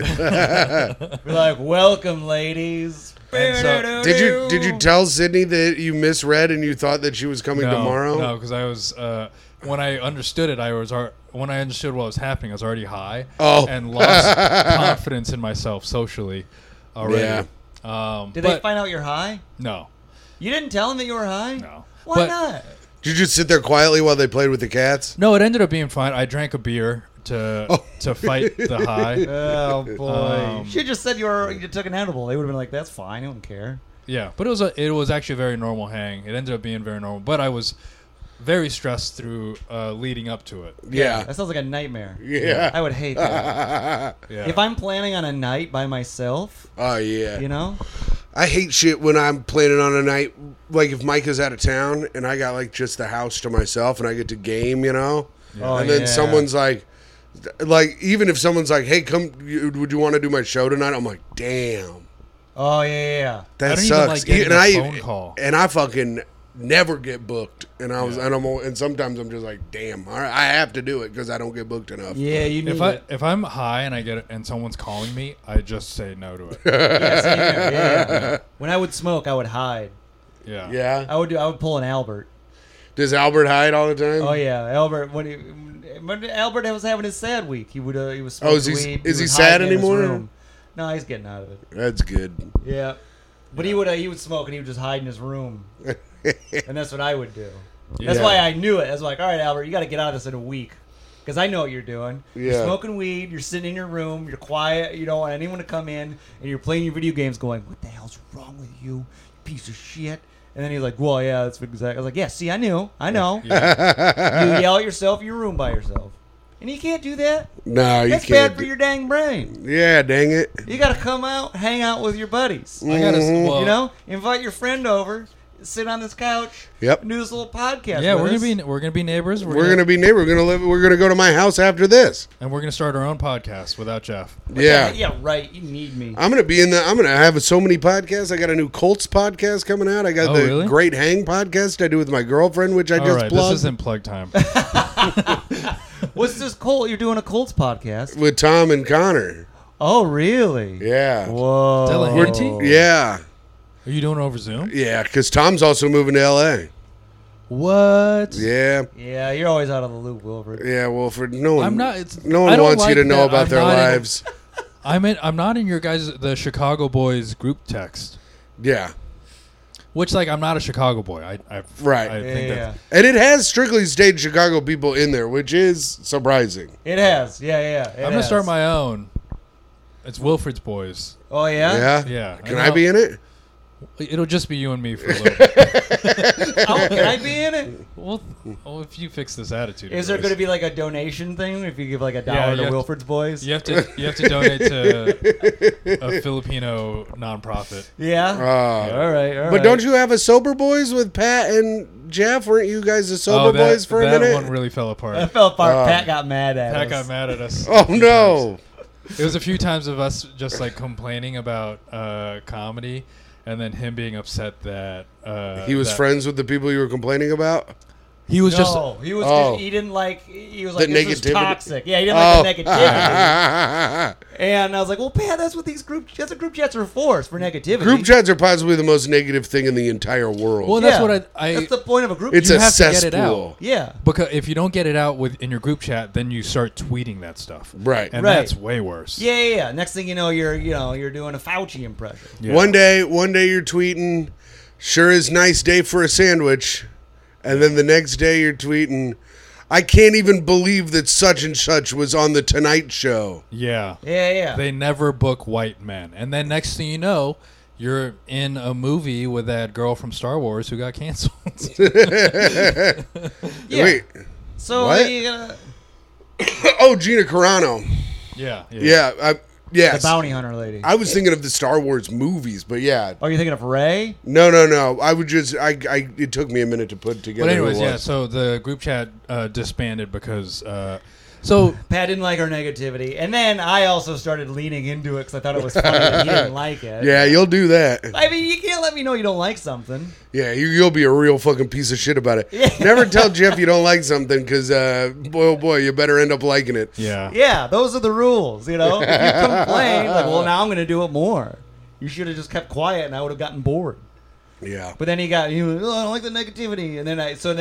Be like, welcome, ladies. And so- Did you tell Sydney that you misread and you thought that she was coming tomorrow? No, because I was when I understood it, when I understood what was happening, I was already high and lost confidence in myself socially already. Yeah. Did they find out you're high? No. You didn't tell them that you were high? No. Why But- not? Did you just sit there quietly while they played with the cats? No, it ended up being fine. I drank a beer to fight the high. Oh boy! Um, She had just said you took an edible. They would have been like, "That's fine. I don't care." Yeah, but it was actually a very normal hang. It ended up being very normal, but I was very stressed through leading up to it. Yeah. That sounds like a nightmare. Yeah. I would hate that. Yeah. If I'm planning on a night by myself, Oh, yeah. you know, I hate shit when I'm planning on a night, like if Micah's out of town and I got like just the house to myself and I get to game, you know? Oh, And then yeah. someone's like, even if someone's like, hey, would you want to do my show tonight? I'm like, damn. oh yeah. That I don't even sucks. like getting a phone call. And I fucking never get booked. And and sometimes I'm just like, damn, all right, I have to do it because I don't get booked enough. Yeah, you need it. If I'm high and I get it and someone's calling me, I just say no to it. Yeah, same here. Yeah. When I would smoke, I would hide. Yeah. Yeah. I would pull an Albert. Does Albert hide all the time? Oh yeah, Albert. When Albert was having his sad week, he was smoking is he- weed. is he was sad hiding in his anymore? room. No, he's getting out of it. That's good. Yeah, but he would smoke and he would just hide in his room. And that's what I would do. That's Yeah. why I knew it. I was like, all right, Albert, you got to get out of this in a week. Because I know what you're doing. You're Yeah. smoking weed, you're sitting in your room, you're quiet, you don't want anyone to come in, and you're playing your video games going, what the hell's wrong with you, you piece of shit? And then he's like, well, yeah, that's exactly. I was like, yeah, see, I know. You yell at yourself in your room by yourself. And you can't do that. No, you That's can't. bad for your dang brain. Yeah, dang it. You got to come out, hang out with your buddies. I gotta, well, You know, invite your friend over, sit on this couch, Yep. and do this little podcast. yeah, with us. we're gonna be neighbors. We're gonna be neighbors. We're gonna go to my house after this. and we're gonna start our own podcast without Jeff. Yeah. Yeah, right. You need me. I'm gonna have so many podcasts. I got a new Colts podcast coming out. I got Oh, the really? Great Hang podcast I do with my girlfriend, which I All just right, plugged this isn't plug time. What's this Colt? You're doing a Colts podcast. with Tom and Connor. Oh, really? Yeah. Whoa. Delahanty? Yeah. Are you doing it over Zoom? Yeah, because Tom's also moving to L.A. What? Yeah. Yeah, you're always out of the loop, Wilford. Yeah, well, for no one, I'm not. It's, no I one don't wants you like to know that about I'm their not in- lives. I'm not in your guys the Chicago boys group text. Yeah. Which like I'm not a Chicago boy. I Right. I Yeah, think yeah. that And it has strictly stayed Chicago people in there, which is surprising. It has. Yeah, yeah. I'm gonna start my own. It's Wilfred's boys. Oh, yeah? Yeah? Yeah. Can I be in it? It'll just be you and me for a little bit. Oh, can I be in it? Well, if you fix this attitude. Is there going to be like a donation thing if you give like $1 Yeah, to Wilford's Boys? You have to donate to a Filipino nonprofit. Yeah? All right. But don't you have a Sober Boys with Pat and Jeff? Weren't you guys the Sober Oh, Boys for a that minute? one really fell That apart. fell apart. Pat got mad at Pat us. got mad at us. Oh, no. It was a few times of us just like complaining about comedy, and then him being upset that He was that friends with the people you were complaining about? He was just No, he was. Oh. He didn't like. He was like, The this is negativity? toxic. Yeah, he didn't like the negativity. Oh. And I was like, well, Pat, that's what these group. That's what group chats are for. It's for negativity. Group chats are possibly the most negative thing in the entire world. well. Yeah. That's what I That's the point of a group. It's you a have to get it cesspool. out. yeah. Because if you don't get it out in your group chat, then you start tweeting that stuff, Right. and Right. that's way worse. Yeah. Next thing you know, you're doing a Fauci impression. Yeah. One day you're tweeting, sure is nice day for a sandwich. And then the next day you're tweeting, I can't even believe that such and such was on the Tonight Show. Yeah. Yeah. They never book white men, and then next thing you know, you're in a movie with that girl from Star Wars who got canceled. Yeah. Wait. So What? you gotta, Oh, Gina Carano. yeah. Yeah. the Yes. bounty hunter lady. I was thinking of the Star Wars movies, but yeah. Oh, you're thinking of Ray? No. I would just, it took me a minute to put together. But who it anyways, yeah. was. So the group chat disbanded because so Pat didn't like our negativity, and then I also started leaning into it because I thought it was funny that he didn't like it. Yeah, you'll do that. I mean, you can't let me know you don't like something. Yeah, you'll be a real fucking piece of shit about it. Yeah. Never tell Jeff you don't like something because, boy, oh boy, you better end up liking it. yeah. Yeah, those are the rules, you know? If you complain, like, well, now I'm going to do it more. You should have just kept quiet and I would have gotten bored. Yeah. But then he was, oh, I don't like the negativity. And then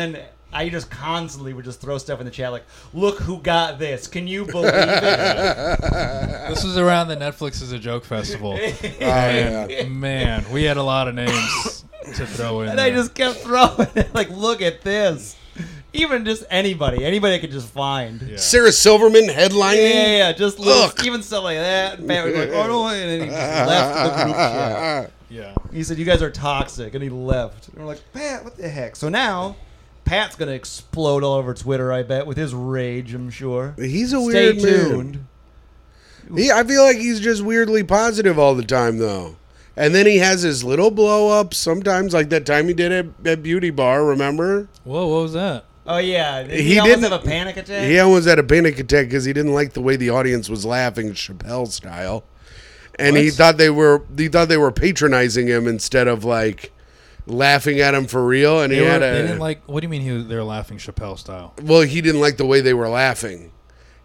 I just constantly would just throw stuff in the chat like, look who got this. Can you believe it? This was around the Netflix is a Joke festival. Yeah. Man, we had a lot of names to throw in. And I there. just kept throwing it like, look at this. Even just anybody I could just find. Yeah. Sarah Silverman headlining. Yeah, just little, Ugh. even stuff like that. And Pat was like, oh, no, and then he just left the group chat. Yeah. He said, you guys are toxic, and he left. And we're like, Pat, what the heck? So now, Pat's going to explode all over Twitter, I bet, with his rage, I'm sure. He's a Stay weird tuned. man. I feel like he's just weirdly positive all the time, though. And then he has his little blow-ups sometimes, like that time he did at Beauty Bar, remember? Whoa, what was that? Oh, yeah. Did He he almost didn't- have a panic attack? He almost had a panic attack because he didn't like the way the audience was laughing, Chappelle style. And he What? thought they were patronizing him instead of like laughing at him for real. And They, he had they didn't like. What do you mean they were laughing Chappelle style? well, he didn't like the way they were laughing.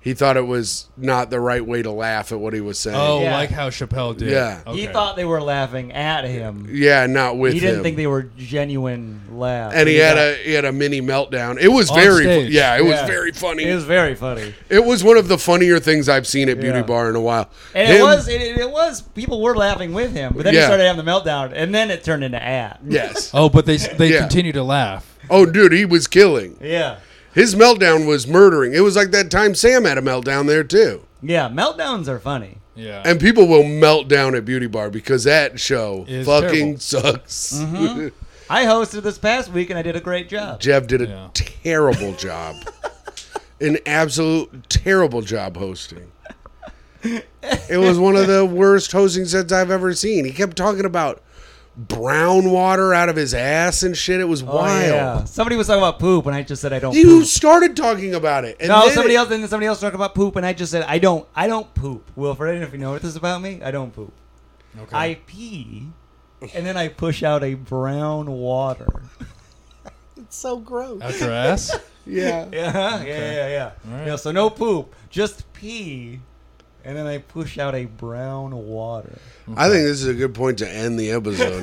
he thought it was not the right way to laugh at what he was saying. Oh, Yeah. like how Chappelle did. Yeah. Okay. He thought they were laughing at him. Yeah, not with He didn't him. think they were genuine laughs. and he had a mini meltdown. It was On very stage. yeah, it was Yeah. very funny. It was very funny. It was one of the funnier things I've seen at Beauty Yeah. Bar in a while. And Him- it was people were laughing with him, but then he Yeah. started having the meltdown, and then it turned into ad. Yes. Oh, but they Yeah. continue to laugh. Oh, dude, he was killing. Yeah. His meltdown was murdering. It was like that time Sam had a meltdown there too. Yeah, meltdowns are funny. Yeah. And people will melt down at Beauty Bar because that show Is fucking terrible. sucks. I hosted this past week, and I did a great job. Jeff did a Yeah. terrible job. An absolute terrible job hosting. It was one of the worst hosting sets I've ever seen. He kept talking about brown water out of his ass and shit. It was Oh, wild. yeah. Somebody was talking about poop, and I just said I don't. You poop. started talking about it. And No, then somebody else. And then somebody else talked about poop, and I just said I don't poop. Wilfred, I don't know if you know what this is about me. I don't poop. Okay. I pee, and then I push out a brown water. It's so gross. Out your ass? Yeah. Yeah. All right. Yeah, so no poop, just pee, and then I push out a brown water. I think this is a good point to end the episode.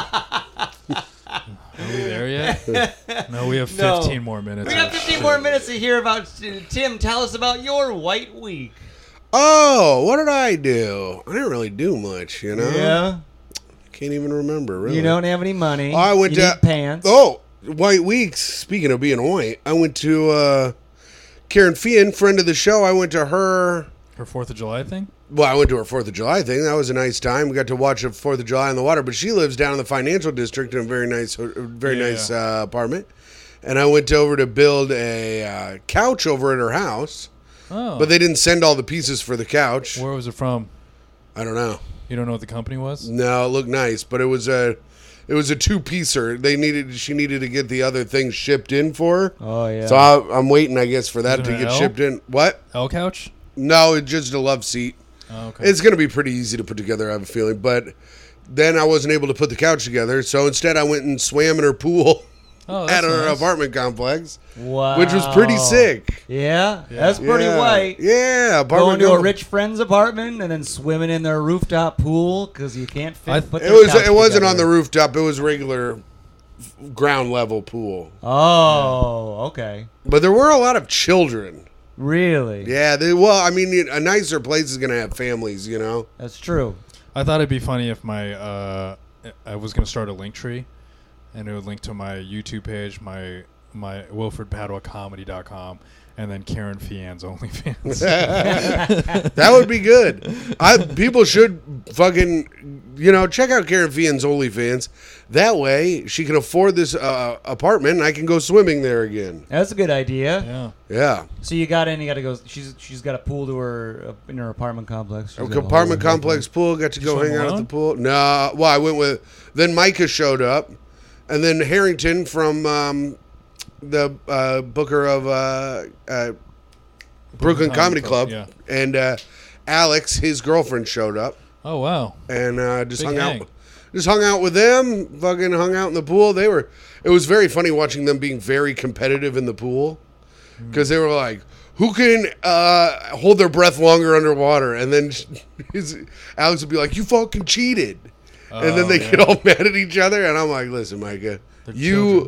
Are we there yet? No, we have 15 more minutes. We got 15 more minutes to hear about Tim. Tell us about your white week. Oh, what did I do? I didn't really do much, you know? Yeah, Can't even remember, really. you don't have any money. I went you to need pants. Oh, White Weeks. Speaking of being white, I went to Karen Fian, friend of the show. I went to her. Her 4th of July thing? Well, I went to her 4th of July thing. That was a nice time. We got to watch a 4th of July on the water. But she lives down in the financial district in a very nice apartment. And I went over to build a couch over at her house. Oh. But they didn't send all the pieces for the couch. Where was it from? I don't know. You don't know what the company was? No, it looked nice, but it was a two-piecer. She needed to get the other things shipped in for her. Oh yeah. So I'm waiting, I guess, for that Is to it an get L? shipped in. What? L couch? No, it's just a love seat. Oh, okay. It's going to be pretty easy to put together, I have a feeling. But then I wasn't able to put the couch together, so instead I went and swam in her pool Oh, at that's her nice. apartment complex, wow. which was pretty sick. Yeah, that's pretty Yeah. white. Yeah, Going apartment to a complex. rich friend's apartment and then swimming in their rooftop pool because you can't fit. I- put It their was. couch It wasn't together. on the rooftop. It was regular ground level pool. Oh, okay. But there were a lot of children. Really? Yeah, I mean, a nicer place is going to have families, you know? That's true. I thought it'd be funny if I was going to start a link tree, and it would link to my YouTube page, my WilfredPadua.comedy.com, and then Karen Fian's OnlyFans. That would be good. People should fucking, check out Karen Fian's OnlyFans. That way, she can afford this apartment, and I can go swimming there again. That's a good idea. Yeah. Yeah. So you got to go. She's got a pool to her in her apartment complex. She's got a Apartment whole- complex pool. Got to You go swim hang out at the alone? pool. No, well, I went with. Then Micah showed up, and then Harrington from the booker of Brooklyn Comedy Club, yeah. and Alex, his girlfriend, showed up, Oh, wow. and just Big hung hang. out. Just hung out with them. Fucking hung out in the pool. It was very funny watching them being very competitive in the pool, because they were like, who can hold their breath longer underwater? And then Alex would be like, you fucking cheated. And then they get all mad at each other. And I'm like, listen, Micah, They're you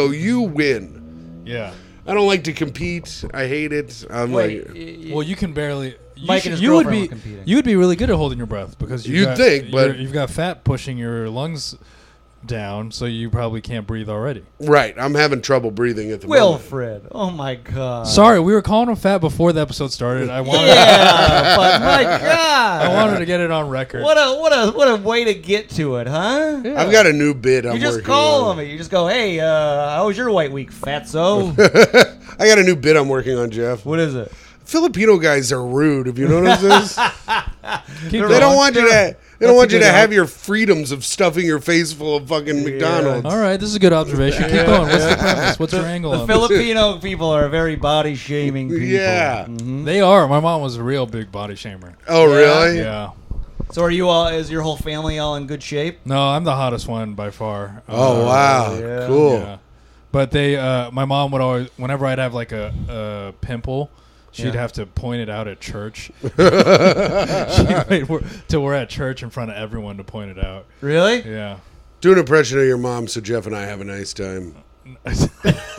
win. Yeah. I don't like to compete. I hate it. I'm Wait, like, Well, you can barely. Mike and his you would girlfriend be. were competing. You would be really good at holding your breath because You'd think, but- you've got fat pushing your lungs down, so you probably can't breathe already. right. I'm having trouble breathing at the moment. Wilfred. Oh my God. Sorry, we were calling him fat before the episode started. I wanted. Yeah, but my I God. wanted to get it on record. What a way to get to it, huh? I've got a new bit I'm You just working call on. him. You just go, hey, how was your white week, fatso? I got a new bit I'm working on, Jeff. What is it? Filipino guys are rude. Have you noticed this? Keep They going. don't want you to. They That's don't want a you to good have your freedoms of stuffing your face full of fucking McDonald's. All right, this is a good observation. Keep going. What's the premise? What's your angle The on this? Filipino people are very body shaming people. Yeah. Mhm. They are. My mom was a real big body shamer. Oh, really? Yeah. So are you all? Is your whole family all in good shape? No, I'm the hottest one by far. Oh, wow. yeah. Cool. Yeah. But my mom would always, whenever I'd have like a pimple, She'd Yeah. have to point it out at church. She'd wait till we're at church in front of everyone to point it out. Really? Yeah. Do an impression of your mom so Jeff and I have a nice time. Do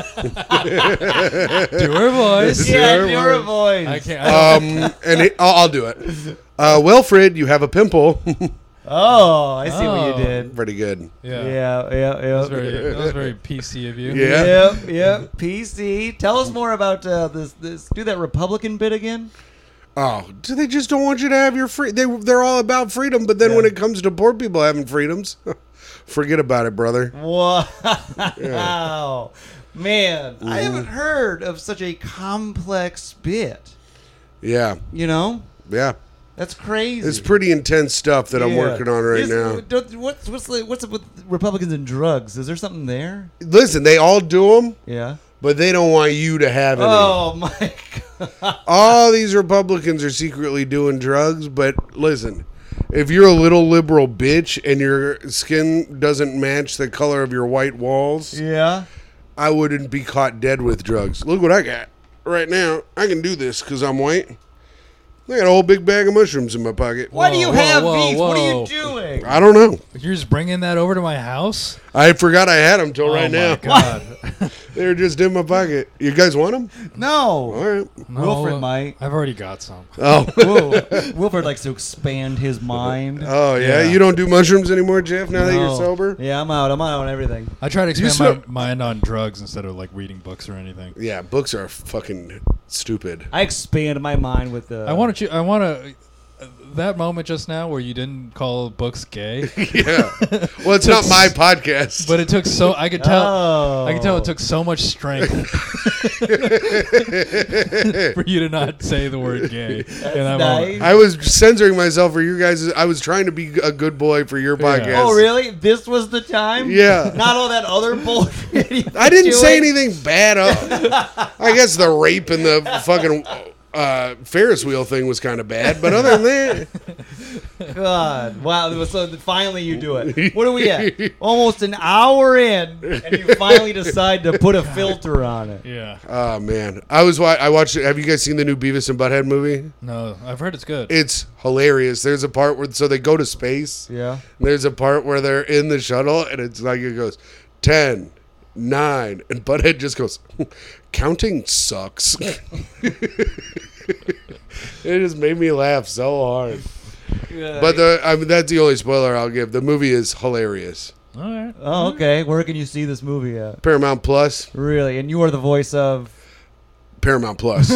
her voice. Yeah. Yeah, Sure, you're a word. voice. I can't. I'll do it. Wilfred, you have a pimple. Oh, I see what Oh. you did. Pretty good. Yeah. Yeah. That was very PC of you. Yeah. Yep. PC. Tell us more about this. Do that Republican bit again. Oh, do they just don't want you to have your free? They're all about freedom, but then when it comes to poor people having freedoms, forget about it, brother. Wow. Man, I haven't heard of such a complex bit. Yeah, You know? yeah. That's crazy. It's pretty intense stuff that I'm Yeah. working on right now. What's up with Republicans and drugs? Is there something there? Listen, they all do them, Yeah. but they don't want you to have any. Oh my god. All these Republicans are secretly doing drugs, but listen, if you're a little liberal bitch and your skin doesn't match the color of your white walls, Yeah. I wouldn't be caught dead with drugs. Look what I got right now. I can do this because I'm white. I got a whole big bag of mushrooms in my pocket. Why do you Whoa, have whoa, these? What are you whoa. doing? I don't know. You're just bringing that over to my house? I forgot I had them till right Oh now. my God. They were just in my pocket. You guys want them? No. All right. No, Wilfred might. I've already got some. Oh. Whoa. Wilfred likes to expand his mind. Oh yeah. Yeah. You don't do mushrooms anymore, Jeff? Now that you're No. sober? Yeah, I'm out. I'm out on everything. I try to You expand my mind on drugs instead of like reading books or anything. Yeah. Books are fucking stupid. I expand my mind with the. I want to that moment just now where you didn't call books gay, Yeah. Well, it's not my podcast. but it took so I could tell Oh. it took so much strength for you to not say the word gay. in that moment. nice. I was censoring myself for you guys. I was trying to be a good boy for your podcast. Oh, really? This was the time? Yeah. Not all that other bullshit. you I didn't were say doing? anything bad. I guess the rape and the fucking Ferris wheel thing was kind of bad, but other than that, God. Wow. So finally you do it. What are we at? Almost an hour in, and you finally decide to put a filter on it. Yeah. oh man, I watched it. Have you guys seen the new Beavis and Butthead movie? No, I've heard it's good. It's hilarious. There's a part where they go to space. Yeah. There's a part where they're in the shuttle, and it's like it goes 10, 9, and Butthead just goes, counting sucks. It just made me laugh so hard. But that's the only spoiler I'll give. The movie is hilarious. All right. Oh, okay. Where can you see this movie at? Paramount Plus. Really? And you are the voice of. Paramount Plus.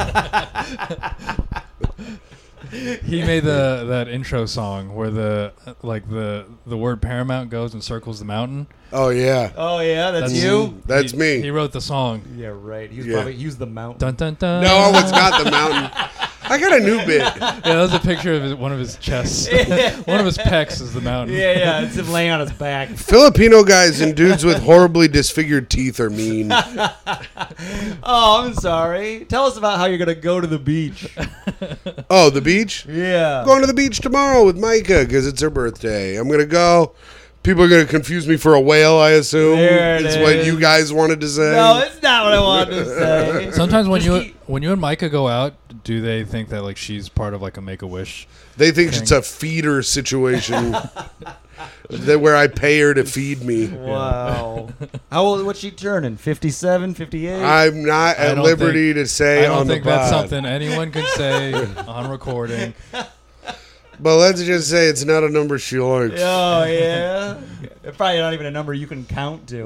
He made that intro song where the word Paramount goes and circles the mountain. Oh yeah, Oh yeah, that's you. that's He me. wrote the song. Yeah, right. He was Yeah. probably he was the mountain. Dun dun dun. No, it's not the mountain. I got a new bit. Yeah, that was a picture of one of his chests. One of his pecs is the mountain. Yeah, it's him laying on his back. Filipino guys and dudes with horribly disfigured teeth are mean. Oh, I'm sorry. Tell us about how you're gonna go to the beach. Oh, the beach? Yeah. Going to the beach tomorrow with Micah because it's her birthday. I'm gonna go. People are gonna confuse me for a whale, I assume. There it It's what is. you guys wanted to say. No, it's not what I wanted to say. Sometimes when Just you keep- when you and Micah go out, do they think that like she's part of like a Make-A-Wish? They think it's a feeder situation where I pay her to feed me. Wow. How old? What's she turning? 57, 58? I'm not I at don't liberty to say I don't on the think that's pod. something anyone can say on recording. But let's just say it's not a number she likes. Oh, yeah? It's probably not even a number you can count to.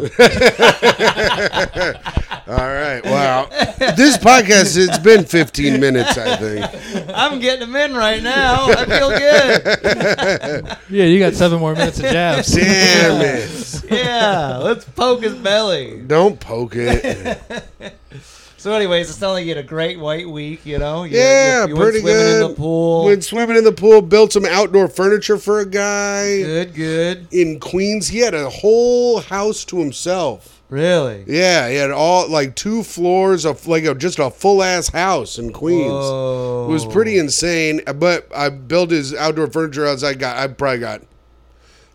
All right. Wow. This podcast, it's been 15 minutes, I think. I'm getting them in right now. I feel good. Yeah, you got 7 more minutes of jabs. Damn it. Yeah, let's poke his belly. Don't poke it. So anyways, it sounds like you had a great white week, you know? Yeah, you pretty went swimming good. in the pool. Went swimming in the pool, built some outdoor furniture for a guy Good. in Queens. He had a whole house to himself. Really? Yeah, he had all like 2 floors of just a full ass house in Queens. Whoa. It was pretty insane. But I built his outdoor furniture house. I probably got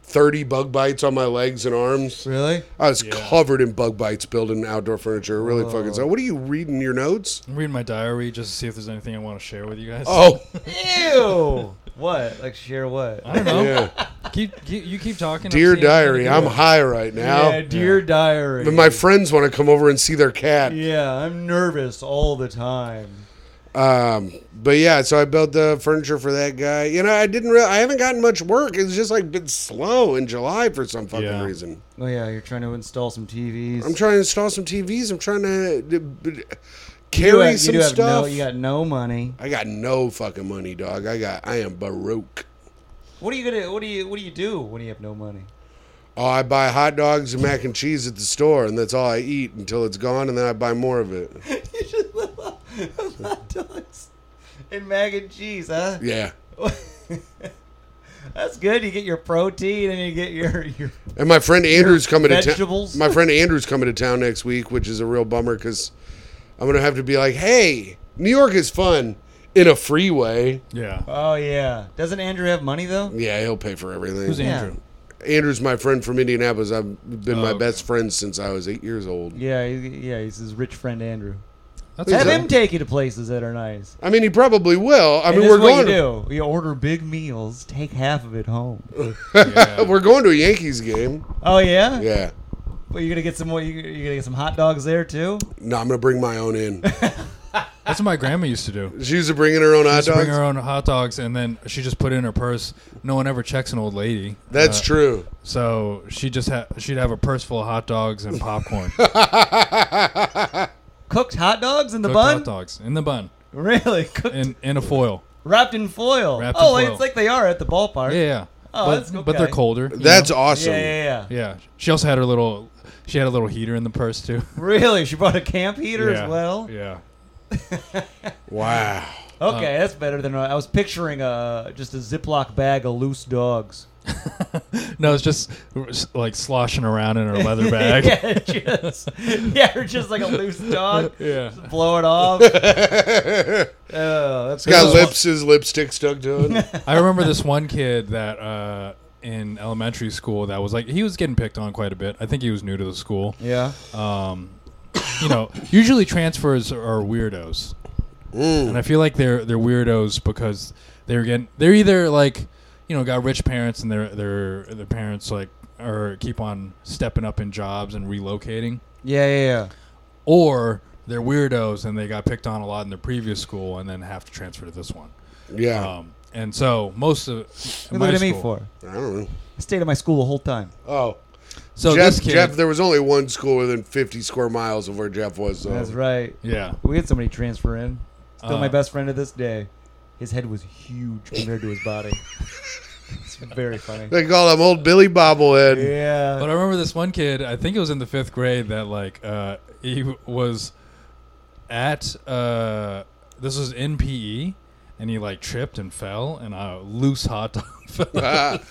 30 bug bites on my legs and arms. Really? I was covered in bug bites building outdoor furniture. Really fucking so. What are you reading your notes? I'm reading my diary just to see if there's anything I want to share with you guys. Oh, Ew. What? Like share what? I don't know. yeah. You keep talking. Dear I'm seeing diary, anything. I'm high right now. Yeah, dear diary. But my friends want to come over and see their cat. Yeah, I'm nervous all the time. But yeah, so I built the furniture for that guy. You know, I haven't gotten much work. It's just like been slow in July for some fucking reason. Oh yeah, you're trying to install some TVs. I'm trying to install some TVs. I'm trying to carry some have stuff. you got no money. I got no fucking money, dog. I am baroque. What do you do when you have no money? Oh, I buy hot dogs and mac and cheese at the store, and that's all I eat until it's gone, and then I buy more of it. You just love hot dogs and mac and cheese, huh? Yeah. That's good. You get your protein and you get your And my friend Andrew's coming to town. vegetables. My friend Andrew's coming to town next week, which is a real bummer because I'm gonna have to be like, "Hey, New York is fun in a free way." Yeah. Oh yeah. Doesn't Andrew have money though? Yeah, he'll pay for everything. Who's Yeah. Andrew? Andrew's my friend from Indianapolis. I've been my okay. best friend since I was 8 years old. Yeah, he's his rich friend Andrew. That's Have that? him take you to places that are nice. I mean, he probably will. I And mean, this we're is what going. you do. You order big meals, take half of it home. Yeah. We're going to a Yankees game. Oh yeah? Yeah. Well, you're gonna get some more. You're gonna get some hot dogs there too. No, I'm gonna bring my own in. That's what my grandma used to do. She used to bring in her own hot Just bring dogs. her own hot dogs, and then she just put it in her purse. No one ever checks an old lady. That's true. So she'd have a purse full of hot dogs and popcorn. Cooked hot dogs in the Cooked bun. hot dogs in the bun, Really? Cooked, in a foil. wrapped in foil. Wrapped in Oh, foil. it's like they are at the ballpark. Yeah, yeah. Oh, but, that's but they're okay. colder. you That's know? awesome. Yeah. Yeah. She also had her little. She had a little heater in the purse too. Really? She brought a camp heater yeah. as well. Yeah. Wow. Okay, that's better than I was picturing. Just a Ziploc bag of loose dogs. No, it's just like sloshing around in her leather bag. Or just like a loose dog. Yeah. Just blow it off. Oh, that's Got good. his lipstick stuck to it. I remember this one kid that in elementary school that was like he was getting picked on quite a bit. I think he was new to the school. Yeah. Usually transfers are weirdos, and I feel like they're weirdos because they're either like got rich parents and their parents like keep on stepping up in jobs and relocating, Yeah. or they're weirdos and they got picked on a lot in their previous school and then have to transfer to this one. Yeah. And so most of What are you looking at me for? I don't know. I stayed at my school the whole time. Oh. So Jeff, this kid, Jeff, there was only one school within 50 square miles of where Jeff was. So. That's right. yeah. We had somebody transfer in. Still my Uh, best friend to this day. His head was huge compared to his body. It's very funny. They call him Old Billy Bobblehead. Yeah. But I remember this one kid, I think it was in the 5th grade, that like he was at this was in PE, and he like tripped and fell, and a loose hot dog fell out.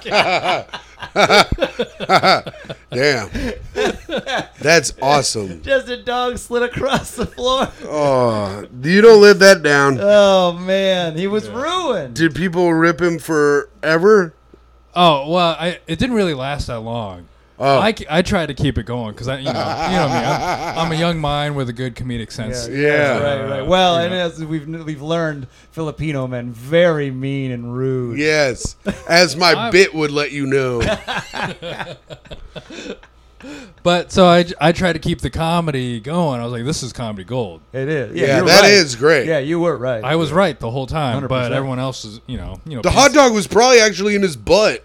Damn. That's awesome. Just a dog slid across the floor. Oh, you don't live that down. Oh man, he was ruined. Did people rip him forever? Oh well, it didn't really last that long. Oh. I tried to keep it going because you know me, I'm a young mind with a good comedic sense. Yeah. Right. Well, and as we've learned, Filipino men very mean and rude. Yes. As my bit would let you know. But so I tried to keep the comedy going. I was like, this is comedy gold. It is. Yeah, you're that right. is great. Yeah, you were right. I was right the whole time, 100%. but everyone else is, The hot dog was probably actually in his butt.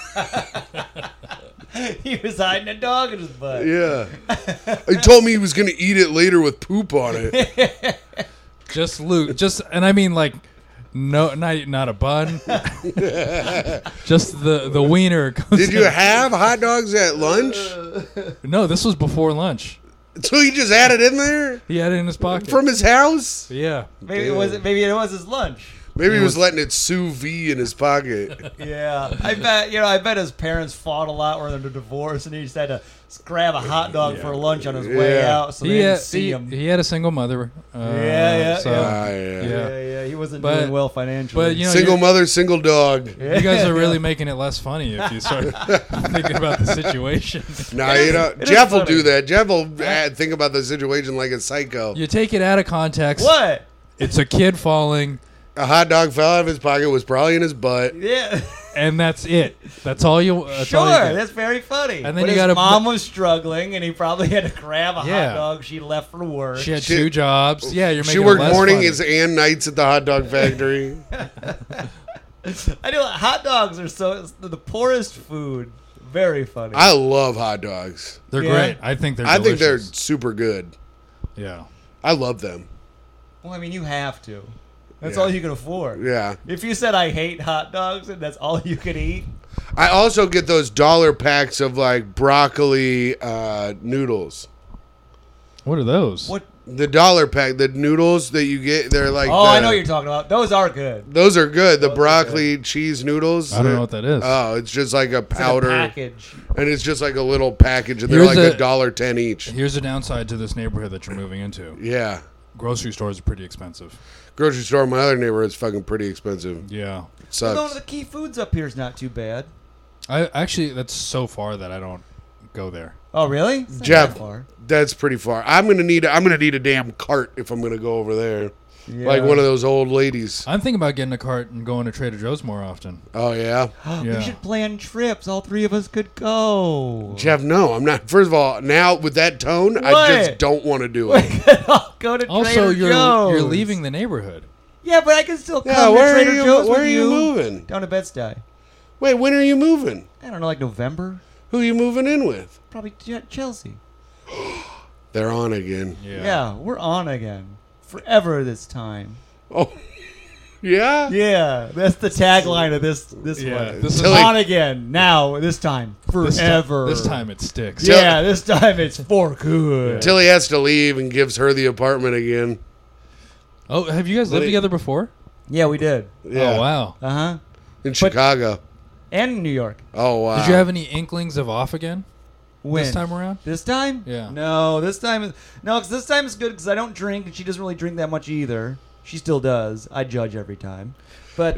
He was hiding a dog in his butt. Yeah. He told me he was going to eat it later with poop on it. just loot, and I mean like, no, not a bun, just the wiener. Comes Did you in. have hot dogs at lunch? No, this was before lunch. So he just had it in there He had it in his pocket. from his house? Yeah. Maybe it was his lunch. Maybe he was letting it sous vide in his pocket. Yeah, I bet his parents fought a lot when they're divorced, and he just had to grab a hot dog for lunch on his way Yeah. out, so they didn't see him. He had a single mother. Yeah. Yeah. He wasn't But- doing well financially. But you know, Single mother, single dog. you guys are really making it less funny if you start thinking about the situation. Nah, is Jeff will funny. do that. Jeff will think about the situation like a psycho. You take it out of context. What? It's a kid falling, A hot dog fell out of his pocket, was probably in his butt. Yeah. and that's it. That's all you. That's Sure, all you get. that's very funny. And then but you his gotta mom was struggling, and he probably had to grab a Yeah. hot dog she left for work. She had She- 2 jobs. Yeah, you're making She it worked less mornings funny. and nights at the hot dog factory. I know hot dogs are the poorest food. Very funny. I love hot dogs. They're Yeah. great. I think they're. I think they're delicious. super good. Yeah. I love them. well, I mean, you have to. That's Yeah. all you can afford. Yeah. If you said I hate hot dogs and that's all you could eat, I also get those dollar packs of like broccoli noodles. What are those? what? The dollar pack, the noodles that you get, they're like. Oh, I know what you're talking about. Those are good. Those are good. The Those are broccoli cheese noodles. I don't know what that is. Oh, it's just like a It's like a powder, package. and it's just like a little package, and they're Here's like a- $1.10 each. Here's the downside to this neighborhood that you're moving into. Yeah. Grocery stores are pretty expensive. Grocery store in my other neighborhood's fucking pretty expensive. Yeah. Sucks. Going to the Key Foods up here is not too bad. I actually that's so far that I don't go there. Oh, really? It's not Jeff, that far. that's pretty far. I'm gonna need a damn cart if I'm gonna go over there, Yeah. like one of those old ladies. I'm thinking about getting a cart and going to Trader Joe's more often. Oh yeah, Yeah. We should plan trips. All three of us could go. Jeff. No, I'm not. First of all, now with that tone, I What? just don't want to do We it. could all go to Also, Trader you're Joe's. leaving the neighborhood. Yeah, but I can still come Yeah, to where Trader are you? Joe's Where with are you moving? Down to Bed-Stuy. Wait, when are you moving? I don't know, like November? Who are you moving in with? Probably Chelsea. They're on again. Yeah, we're on again. Forever this time. Oh, yeah. Yeah, that's the tagline of this Yeah, one. this is Tilly- On again. Now, this time. Forever. This time it sticks. Yeah, this time it's for good. Till he has to leave and gives her the apartment again. Oh, have you guys lived But it- together before? Yeah, we did. Yeah. Oh wow. Uh-huh. In Chicago. And New York. Oh wow. Did you have any inklings of off again When? this time around? This time? Yeah. No, this time is no, because this time is good because I don't drink and she doesn't really drink that much either. She still does. I judge every time, but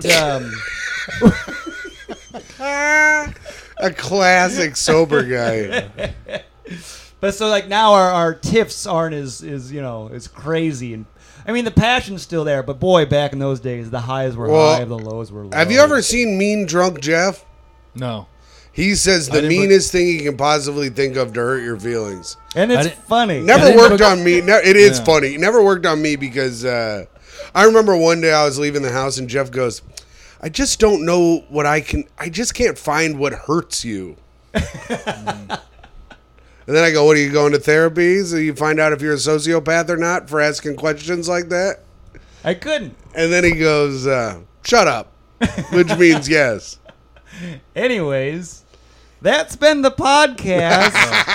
a classic sober guy? but so like now our tiffs aren't as as crazy, and I mean the passion's still there, but boy, back in those days the highs were Well, high, the lows were low. Have you ever seen Mean Drunk Jeff? No. He says the I didn't meanest thing he can possibly think of to hurt your feelings. And I it's didn't- funny. Never didn't worked book- on me. It is Yeah. funny. It never worked on me because I remember one day I was leaving the house and Jeff goes, I just don't know what I just can't find what hurts you. And then I go, what are you going to therapy? So you find out if you're a sociopath or not for asking questions like that? I couldn't. And then he goes, shut up, which means yes. Anyways, that's been the podcast.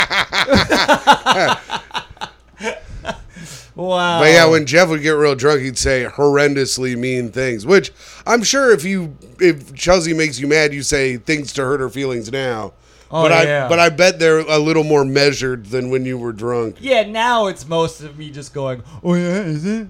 Wow. But yeah, when Jeff would get real drunk, he'd say horrendously mean things. Which I'm sure if Chelsea makes you mad, you say things to hurt her feelings now. Oh, but yeah. I bet they're a little more measured than when you were drunk. Yeah, now it's most of me just going, oh yeah, is it?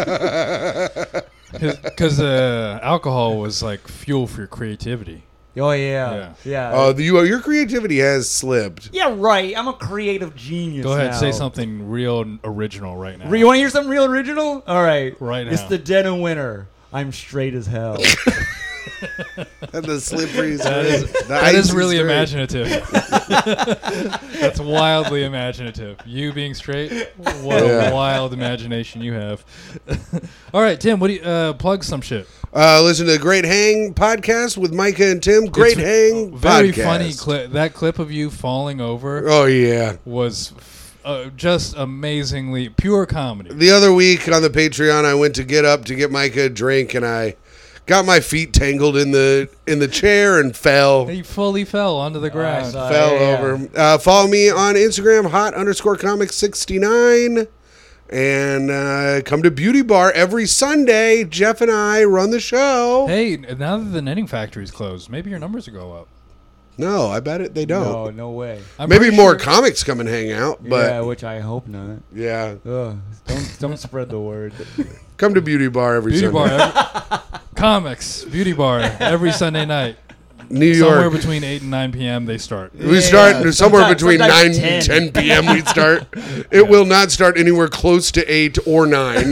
Because alcohol was like fuel for your creativity. Oh yeah. Yeah. Your creativity has slipped. Yeah, right. I'm a creative genius. Go ahead, now. say something real original right now. You want to hear something real original? All right. Right It's now. the dead of winter. I'm straight as hell. And the slippery That is, the that is icy really straight. imaginative. That's wildly imaginative. You being straight, what Yeah. a wild imagination you have. All right, Tim, what do you plug some shit? Listen to the Great Hang podcast with Micah and Tim. Great It's Hang Very podcast. funny clip. That clip of you falling over Oh yeah. was just amazingly pure comedy. The other week on the Patreon, I went to get up to get Micah a drink, and I got my feet tangled in the chair and fell. He fully fell onto the ground. Fell over. Follow me on Instagram, hot_comic69. And come to Beauty Bar every Sunday. Jeff and I run the show. Hey, now that the Knitting Factory's closed, maybe your numbers will go up. No, I bet they don't. No, no way. I'm Maybe pretty more sure- comics come and hang out, but Yeah, which I hope not. yeah. Ugh, don't spread the word. Come to Beauty Bar every Beauty Sunday. Bar. Comics. Beauty Bar. Every Sunday night. New Somewhere York. between 8 and 9 p.m. they start. We start somewhere sometimes- between 9 sometimes and 10. 10 p.m. we start. It will not start anywhere close to 8 or 9.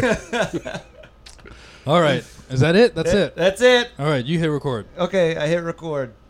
All right. Is that it? That's it. That's it. All right. You hit record. Okay, I hit record.